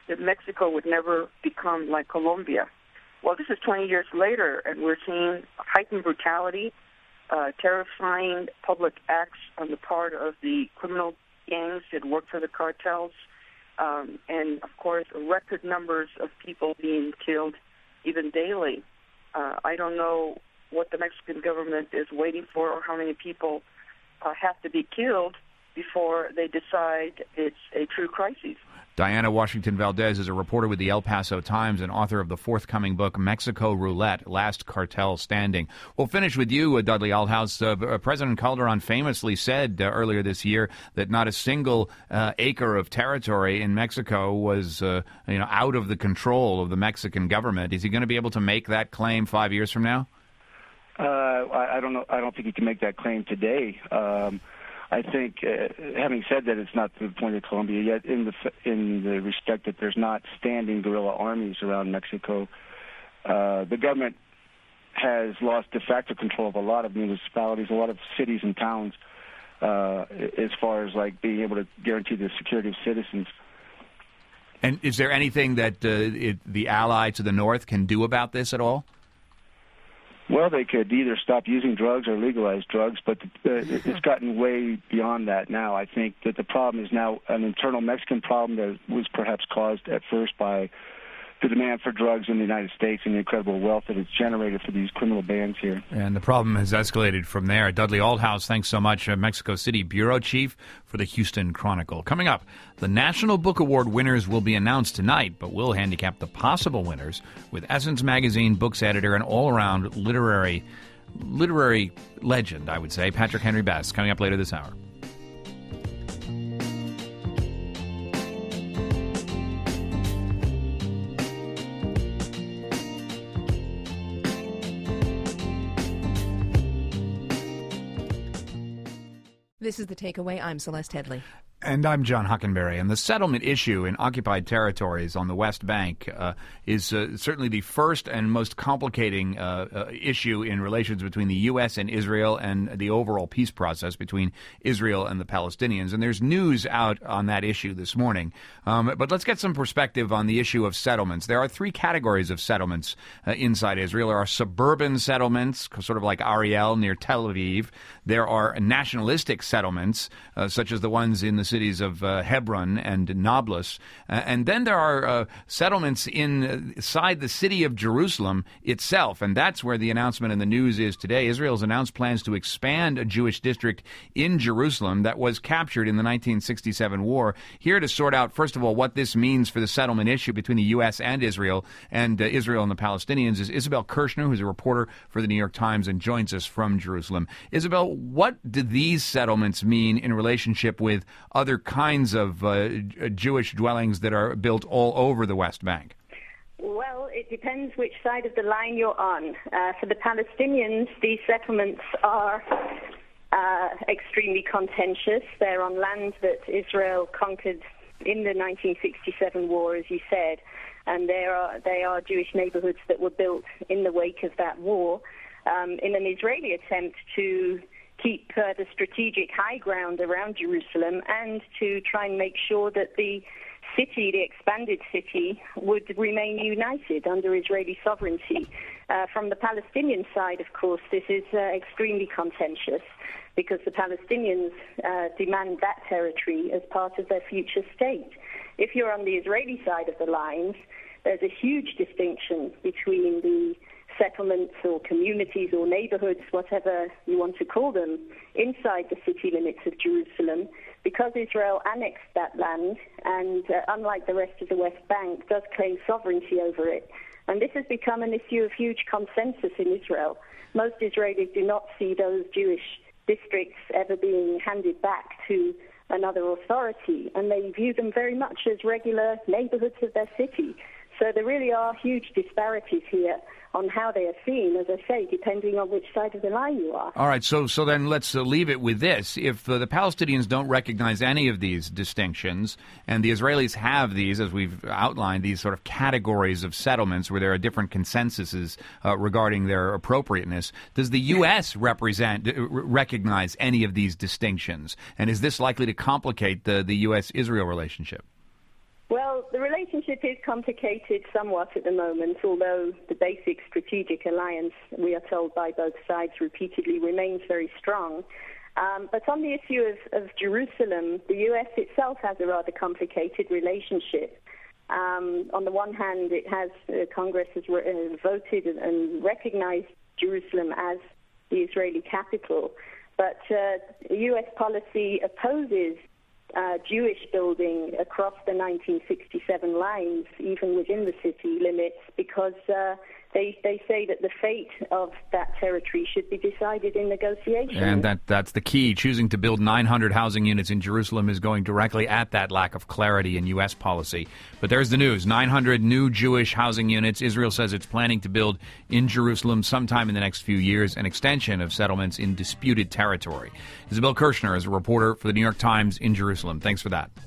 that Mexico would never become like Colombia. Well, this is twenty years later, and we're seeing heightened brutality, uh, terrifying public acts on the part of the criminal gangs that work for the cartels, um, and, of course, record numbers of people being killed even daily. Uh, I don't know what the Mexican government is waiting for or how many people uh, have to be killed before they decide it's a true crisis. Diana Washington Valdez is a reporter with the El Paso Times and author of the forthcoming book, Mexico Roulette, Last Cartel Standing. We'll finish with you, uh, Dudley Aldhouse. Uh, President Calderon famously said uh, earlier this year that not a single uh, acre of territory in Mexico was uh, you know, out of the control of the Mexican government. Is he going to be able to make that claim five years from now? Uh, I, I don't know. I don't think he can make that claim today. Um, I think, uh, having said that, it's not to the point of Colombia yet, in the in the respect that there's not standing guerrilla armies around Mexico. Uh, the government has lost de facto control of a lot of municipalities, a lot of cities and towns, uh, as far as like being able to guarantee the security of citizens. And is there anything that uh, it, the ally to the north can do about this at all? Well, they could either stop using drugs or legalize drugs, but uh, it's gotten way beyond that now. I think that the problem is now an internal Mexican problem that was perhaps caused at first by the demand for drugs in the United States and the incredible wealth that it's generated for these criminal bands here. And the problem has escalated from there. Dudley Aldhouse, thanks so much. Uh, Mexico City bureau chief for the Houston Chronicle. Coming up, the National Book Award winners will be announced tonight, but we'll handicap the possible winners with Essence Magazine books editor and all-around literary literary legend, I would say, Patrick Henry Best, coming up later this hour. This is The Takeaway. I'm Celeste Headley. And I'm John Hockenberry. And the settlement issue in occupied territories on the West Bank uh, is uh, certainly the first and most complicating uh, uh, issue in relations between the U S and Israel and the overall peace process between Israel and the Palestinians. And there's news out on that issue this morning. Um, but let's get some perspective on the issue of settlements. There are three categories of settlements uh, inside Israel. There are suburban settlements, sort of like Ariel near Tel Aviv. There are nationalistic settlements, uh, such as the ones in the cities of uh, Hebron and Nablus. Uh, and then there are uh, settlements inside the city of Jerusalem itself, and that's where the announcement in the news is today. Israel's announced plans to expand a Jewish district in Jerusalem that was captured in the nineteen sixty-seven war. Here to sort out, first of all, what this means for the settlement issue between the U S and Israel, and uh, Israel and the Palestinians, is Isabel Kirshner, who's a reporter for the New York Times and joins us from Jerusalem. Isabel, what do these settlements mean in relationship with other kinds of uh, Jewish dwellings that are built all over the West Bank? Well, it depends which side of the line you're on. Uh, for the Palestinians, these settlements are uh, extremely contentious. They're on land that Israel conquered in the nineteen sixty-seven war, as you said, and they are, they are Jewish neighborhoods that were built in the wake of that war um, in an Israeli attempt to keep uh, the strategic high ground around Jerusalem and to try and make sure that the city, the expanded city, would remain united under Israeli sovereignty. Uh, from the Palestinian side, of course, this is uh, extremely contentious because the Palestinians uh, demand that territory as part of their future state. If you're on the Israeli side of the lines, there's a huge distinction between the settlements or communities or neighborhoods, whatever you want to call them, inside the city limits of Jerusalem, because Israel annexed that land and, uh, unlike the rest of the West Bank, does claim sovereignty over it. And this has become an issue of huge consensus in Israel. Most Israelis do not see those Jewish districts ever being handed back to another authority, and they view them very much as regular neighborhoods of their city. So there really are huge disparities here on how they are seen, as I say, depending on which side of the line you are. All right, so so then let's uh, leave it with this. If uh, the Palestinians don't recognize any of these distinctions, and the Israelis have these, as we've outlined, these sort of categories of settlements where there are different consensuses uh, regarding their appropriateness, does the U S represent uh, recognize any of these distinctions? And is this likely to complicate the, the U S Israel relationship? Well, the relationship relationship is complicated somewhat at the moment, although the basic strategic alliance, we are told by both sides repeatedly, remains very strong. Um, but on the issue of, of Jerusalem, the U S itself has a rather complicated relationship. Um, on the one hand, it has uh, Congress has re- uh, voted and recognized Jerusalem as the Israeli capital, but uh, U S policy opposes uh, Jewish building across the nineteen sixty-seven lines, even within the city limits, because uh, they they say that the fate of that territory should be decided in negotiation. And that that's the key. Choosing to build nine hundred housing units in Jerusalem is going directly at that lack of clarity in U S policy. But there's the news. nine hundred new Jewish housing units. Israel says it's planning to build in Jerusalem sometime in the next few years, an extension of settlements in disputed territory. Isabel Kirshner is a reporter for the New York Times in Jerusalem. Thanks for that.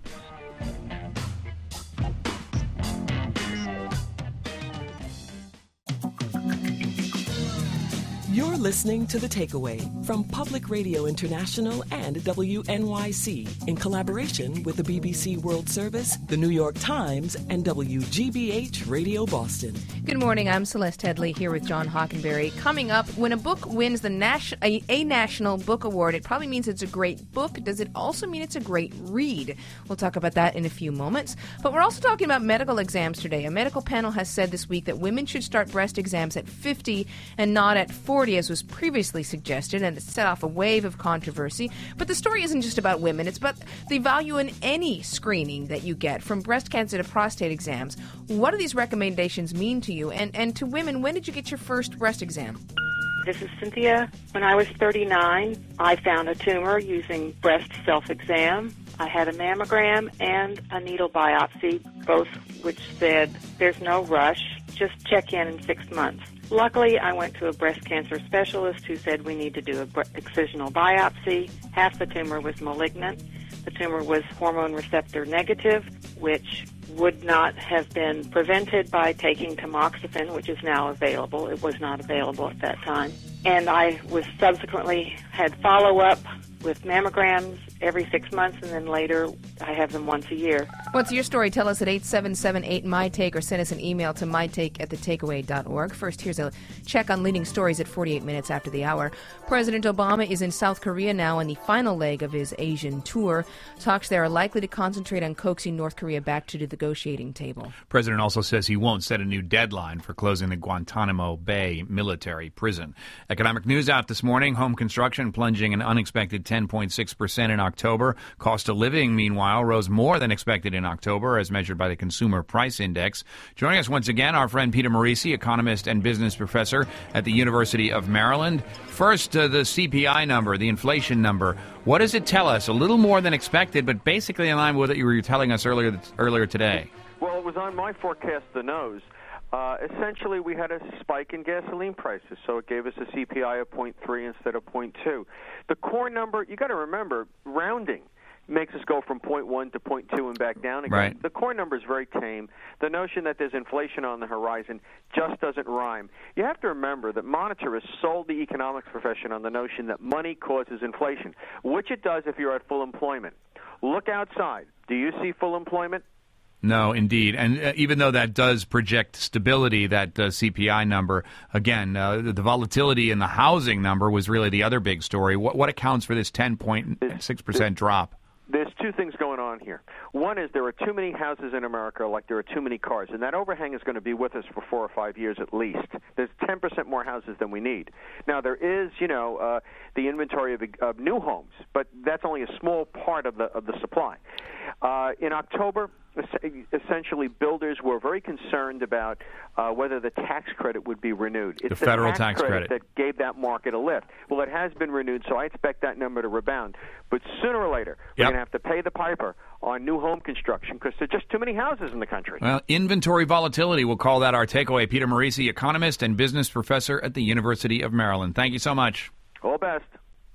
You're listening to The Takeaway from Public Radio International and W N Y C in collaboration with the B B C World Service, the New York Times, and W G B H Radio Boston. Good morning. I'm Celeste Headley here with John Hockenberry. Coming up, when a book wins the nas- a, a National Book Award, it probably means it's a great book. Does it also mean it's a great read? We'll talk about that in a few moments. But we're also talking about medical exams today. A medical panel has said this week that women should start breast exams at fifty and not at forty, as was previously suggested, and it set off a wave of controversy. But the story isn't just about women. It's about the value in any screening that you get, from breast cancer to prostate exams. What do these recommendations mean to you? And, and to women, when did you get your first breast exam? This is Cynthia. When I was thirty-nine, I found a tumor using breast self-exam. I had a mammogram and a needle biopsy, both which said there's no rush, just check in in six months. Luckily, I went to a breast cancer specialist who said we need to do a excisional biopsy. Half the tumor was malignant. The tumor was hormone receptor negative, which would not have been prevented by taking tamoxifen, which is now available. It was not available at that time. And I was subsequently had follow-up with mammograms every six months, and then later I have them once a year. What's your story? Tell us at eight seven seven eight M Y take or send us an email to my take at the takeaway dot org. First, here's a check on leading stories at forty-eight minutes after the hour. President Obama is in South Korea now on the final leg of his Asian tour. Talks there are likely to concentrate on coaxing North Korea back to the negotiating table. President also says he won't set a new deadline for closing the Guantanamo Bay military prison. Economic news out this morning. Home construction plunging an unexpected ten point six percent in October. Cost of living, meanwhile, rose more than expected in October, as measured by the Consumer Price Index. Joining us once again, our friend Peter Morici, economist and business professor at the University of Maryland. First, uh, the C P I number, the inflation number. What does it tell us? A little more than expected, but basically in line with what you were telling us earlier earlier today. Well, it was on my forecast, the nose. Uh, essentially, we had a spike in gasoline prices, so it gave us a C P I of zero point three instead of zero point two. The core number, you got to remember, rounding makes us go from zero point one to zero point two and back down again. Right. The core number is very tame. The notion that there's inflation on the horizon just doesn't rhyme. You have to remember that monetarists sold the economics profession on the notion that money causes inflation, which it does if you're at full employment. Look outside. Do you see full employment? No, indeed. And uh, even though that does project stability, that uh, C P I number, again, uh, the, the volatility in the housing number was really the other big story. What, what accounts for this ten point six percent drop? There's two things going on here. One is there are too many houses in America like there are too many cars, and that overhang is going to be with us for four or five years at least. There's ten percent more houses than we need. Now, there is, you know, uh, the inventory of, of new homes, but that's only a small part of the of the supply. Uh, in October, essentially, builders were very concerned about uh, whether the tax credit would be renewed. It's the federal tax, tax credit, credit that gave that market a lift. Well, it has been renewed, so I expect that number to rebound. But sooner or later, we're yep. going to have to pay the piper on new home construction because there are just too many houses in the country. Well, inventory volatility, we'll call that our takeaway. Peter Morici, economist and business professor at the University of Maryland. Thank you so much. All best.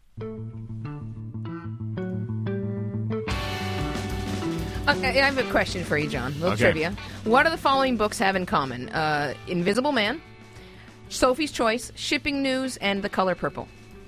Okay, I have a question for you, John. A little Okay. trivia. What do the following books have in common? Uh, Invisible Man, Sophie's Choice, Shipping News, and The Color Purple.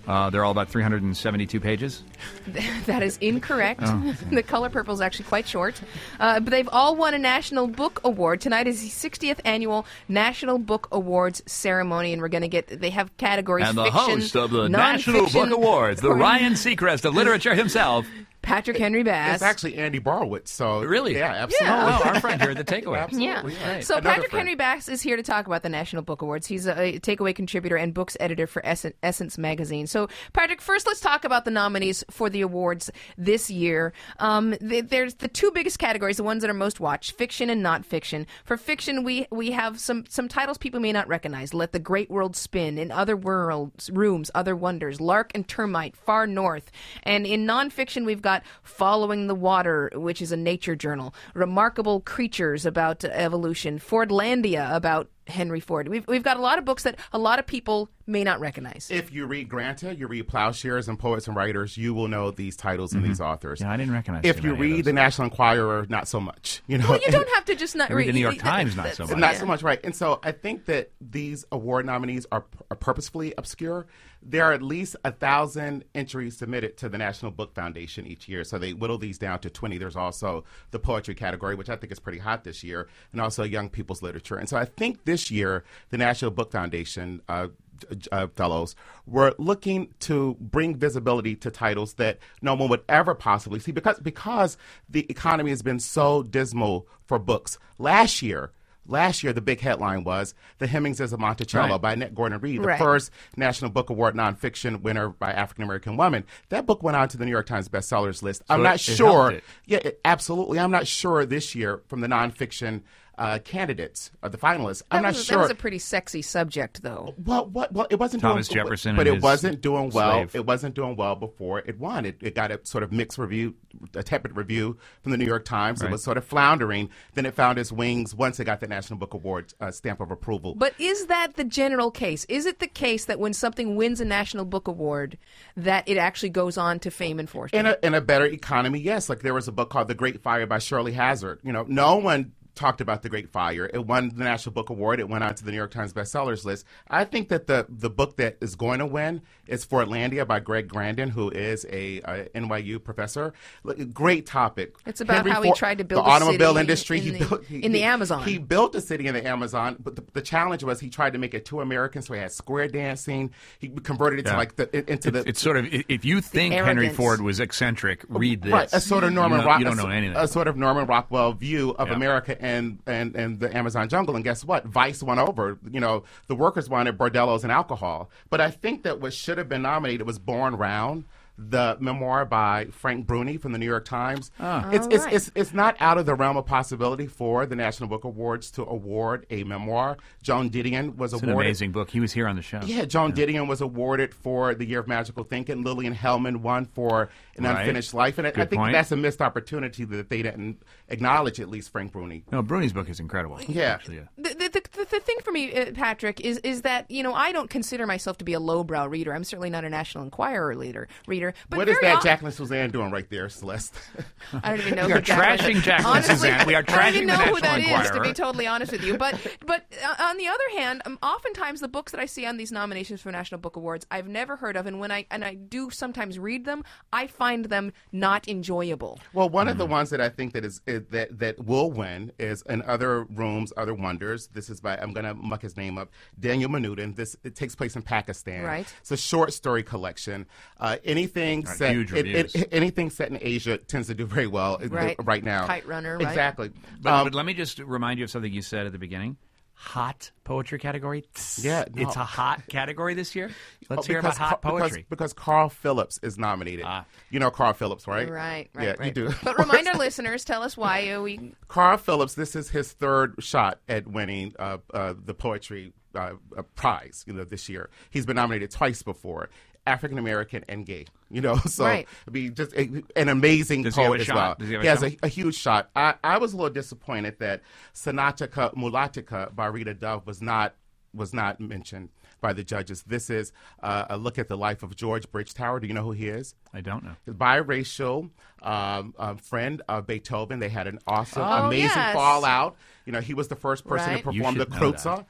Uh, they're all about three hundred seventy-two pages. That is incorrect. Oh. The Color Purple is actually quite short. Uh, but they've all won a National Book Award. Tonight is the sixtieth Annual National Book Awards ceremony, and we're going to get, they have categories, And the fiction, host of the National nonfiction, Book Awards, the Ryan Seacrest of literature himself. Patrick Henry Bass. It's actually Andy Borowitz. So Really? yeah, absolutely. Oh, well, our friend here at the Takeaway. Absolutely. Yeah. Right. So Another Patrick friend. Henry Bass is here to talk about the National Book Awards. He's a, a Takeaway contributor and books editor for Essen- Essence magazine. So Patrick, first let's talk about the nominees for the awards this year. Um, th- there's the two biggest categories, the ones that are most watched: fiction and not fiction. For fiction, we we have some some titles people may not recognize: Let the Great World Spin, In Other Worlds, Rooms, Other Wonders, Lark and Termite, Far North. And in nonfiction, we've got Following the Water, which is a nature journal; Remarkable Creatures, about evolution; Fordlandia, about Henry Ford. We've we've got a lot of books that a lot of people may not recognize. If you read Granta, you read Plowshares and Poets and Writers, you will know these titles and these authors. Yeah, I didn't recognize If too you many of read the National Enquirer, not so much. You know, Well, you don't have to just not I read the New York read- Times, not so much. Not so much, right? And so I think that these award nominees are, are purposefully obscure. There are at least a thousand entries submitted to the National Book Foundation each year, so they whittle these down to twenty. There's also the poetry category, which I think is pretty hot this year, and also young people's literature. And so I think this year the National Book Foundation uh, uh, fellows were looking to bring visibility to titles that no one would ever possibly see, because because the economy has been so dismal for books. Last year. Last year, the big headline was The Hemingses of Monticello Right. by Annette Gordon Reed, the Right. first National Book Award nonfiction winner by African American woman. That book went on to the New York Times bestsellers list. I'm So not it- it sure. helped it. Yeah, it, absolutely. I'm not sure this year from the nonfiction uh, candidates, uh, the finalists. I'm That not was, sure. That was a pretty sexy subject, though. Well, what? Well, it wasn't Thomas doing, Jefferson but and it his wasn't doing well. slave. It wasn't doing well before it won. It, it got a sort of mixed review, a tepid review from the New York Times. Right. It was sort of floundering. Then it found its wings once it got the National Book Award uh, stamp of approval. But is that the general case? Is it the case that when something wins a National Book Award, that it actually goes on to fame and fortune? In a in a better economy, yes. Like there was a book called The Great Fire by Shirley Hazard. You know, no one talked about The Great Fire. It won the National Book Award. It went on to the New York Times bestsellers list. I think that the the book that is going to win is Fordlandia by Greg Grandin, who is a, a N Y U professor. Look, great topic. It's about Henry how he Ford- tried to build the a automobile city industry. in he the- built he, in the he- Amazon. He built a city in the Amazon, but the, the challenge was he tried to make it too American. So he had square dancing. He converted it Yeah. to like the into It's, the. it's sort of, i- if you think Henry arrogance. Ford was eccentric, read this. Right, a sort of Norman you know, Rock, you don't a, know anything. a sort of Norman Rockwell view of Yeah. America and, and, and the Amazon jungle. And guess what? Vice won over. You know, the workers wanted bordellos and alcohol. But I think that what should have been nominated was Born Round, the memoir by Frank Bruni from the New York Times. Ah. It's, All it's, right. it's, it's not out of the realm of possibility for the National Book Awards to award a memoir. Joan Didion was It's an awarded. amazing book. He was here on the show. Yeah, Joan Didion was awarded for The Year of Magical Thinking. Lillian Hellman won for An Right. Unfinished Life. And I, I Good think point. that's a missed opportunity that they didn't acknowledge, at least Frank Bruni. No, Bruni's book is incredible. Yeah. Actually, yeah. The, the, the, the thing for me, uh, Patrick, is is that, you know, I don't consider myself to be a lowbrow reader. I'm certainly not a National Enquirer leader, reader. But What is very that o- Jacqueline Suzanne doing right there, Celeste? I don't even know We who are trashing Jacqueline Honestly, Suzanne. We are I don't trashing even the know who National that is, to Enquirer. be totally honest with you. But but uh, on the other hand, um, oftentimes the books that I see on these nominations for National Book Awards, I've never heard of, and when I and I do sometimes read them, I find them not enjoyable. Well, one of the ones that I think that is, is that that will win is In Other Rooms, Other Wonders. This is by, I'm going to muck his name up, Daniel Manoodan. This it takes place in Pakistan. Right. It's a short story collection. Uh, anything Got set huge it- it- reviews. anything set in Asia tends to do very well uh, Right. right now. Kite Runner, right? Exactly. But, Um, but let me just remind you of something you said at the beginning. Hot poetry category. Yeah, no. It's a hot category this year. Let's Oh, hear about because hot Ca- because- poetry. Because, Carl Phillips is nominated. Ah. You know Carl Phillips, right? Right, right, Yeah, right. you do. But remind our listeners, tell us why uh, we. Carl Phillips, this is his third shot at winning uh, uh, the poetry uh, uh, prize. You know, this year he's been nominated twice before, African American and gay. You know, so Right. I mean, just a, an amazing Does he have poet a as shot? well. Does he have a he has shot? a, a huge shot. I, I was a little disappointed that Sanatica Mulatica by Rita Dove was not was not mentioned by the judges. This is uh, a look at the life of George Bridgetower. Do you know who he is? I don't know. Biracial um, um, friend of Beethoven. They had an awesome, Oh, amazing yes. fallout. You know, he was the first person Right. to You perform the should know Kreutzer.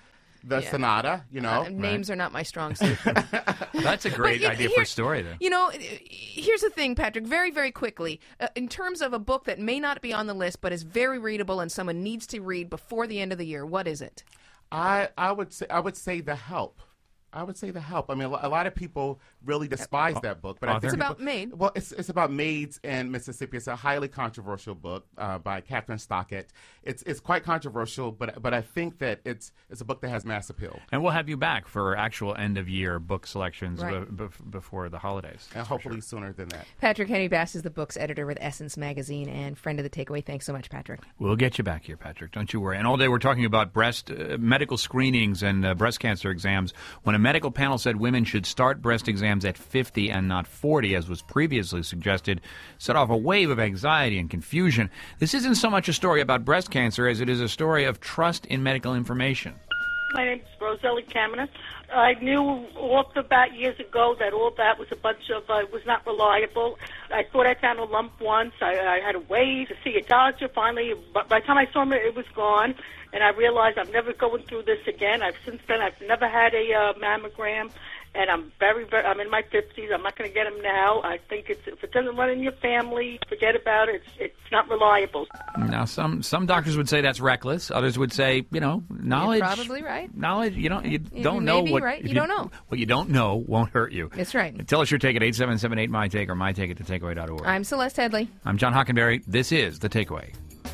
the Yeah. Sonata, you know. Uh, names are not my strong suit. That's a great But, idea here- for a story, then. You know, here's the thing, Patrick, very, very quickly. Uh, in terms of a book that may not be on the list but is very readable and someone needs to read before the end of the year, what is it? I I would say I would say The Help. I would say The Help. I mean, a lo- a lot of people really despise that book, but I think It's people- about maid. Well, it's it's about maids in Mississippi. It's a highly controversial book uh, by Catherine Stockett. It's it's quite controversial, but but I think that it's it's a book that has mass appeal. And we'll have you back for actual end-of-year book selections Right. be- bef- before the holidays. And hopefully sooner than that. Patrick Henry Bass is the book's editor with Essence Magazine and friend of the Takeaway. Thanks so much, Patrick. We'll get you back here, Patrick. Don't you worry. And all day we're talking about breast uh, medical screenings and uh, breast cancer exams. When a medical panel said women should start breast exams at fifty and not forty, as was previously suggested, set off a wave of anxiety and confusion. This isn't so much a story about breast cancer as it is a story of trust in medical information. My name's Roselli Kamenetz. I knew off the bat years ago that all that was a bunch of, uh, was not reliable. I thought I found a lump once. I, I had to wait to see a doctor. Finally, but by the time I saw him, it was gone. And I realized I'm never going through this again. I've since then, I've never had a uh, mammogram. And I'm very, very, I'm in my fifties. I'm not going to get them now. I think it's, if it doesn't run in your family, forget about it. It's, it's not reliable. Now, some some doctors would say that's reckless. Others would say, you know, knowledge. You're probably right. Knowledge. You don't. You You don't may know be what. right. if You don't know. What you don't know won't hurt you. That's right. Tell us your take at eight seven seven eight my take or my take at the takeaway dot org. I'm Celeste Headley. I'm John Hockenberry. This is The Takeaway.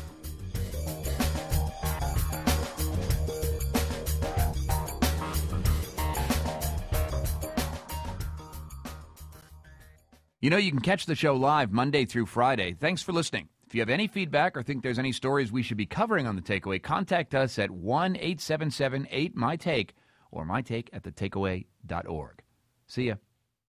You know, you can catch the show live Monday through Friday. Thanks for listening. If you have any feedback or think there's any stories we should be covering on The Takeaway, contact us at one eight seven seven eight my take or my take at the takeaway dot org. See ya.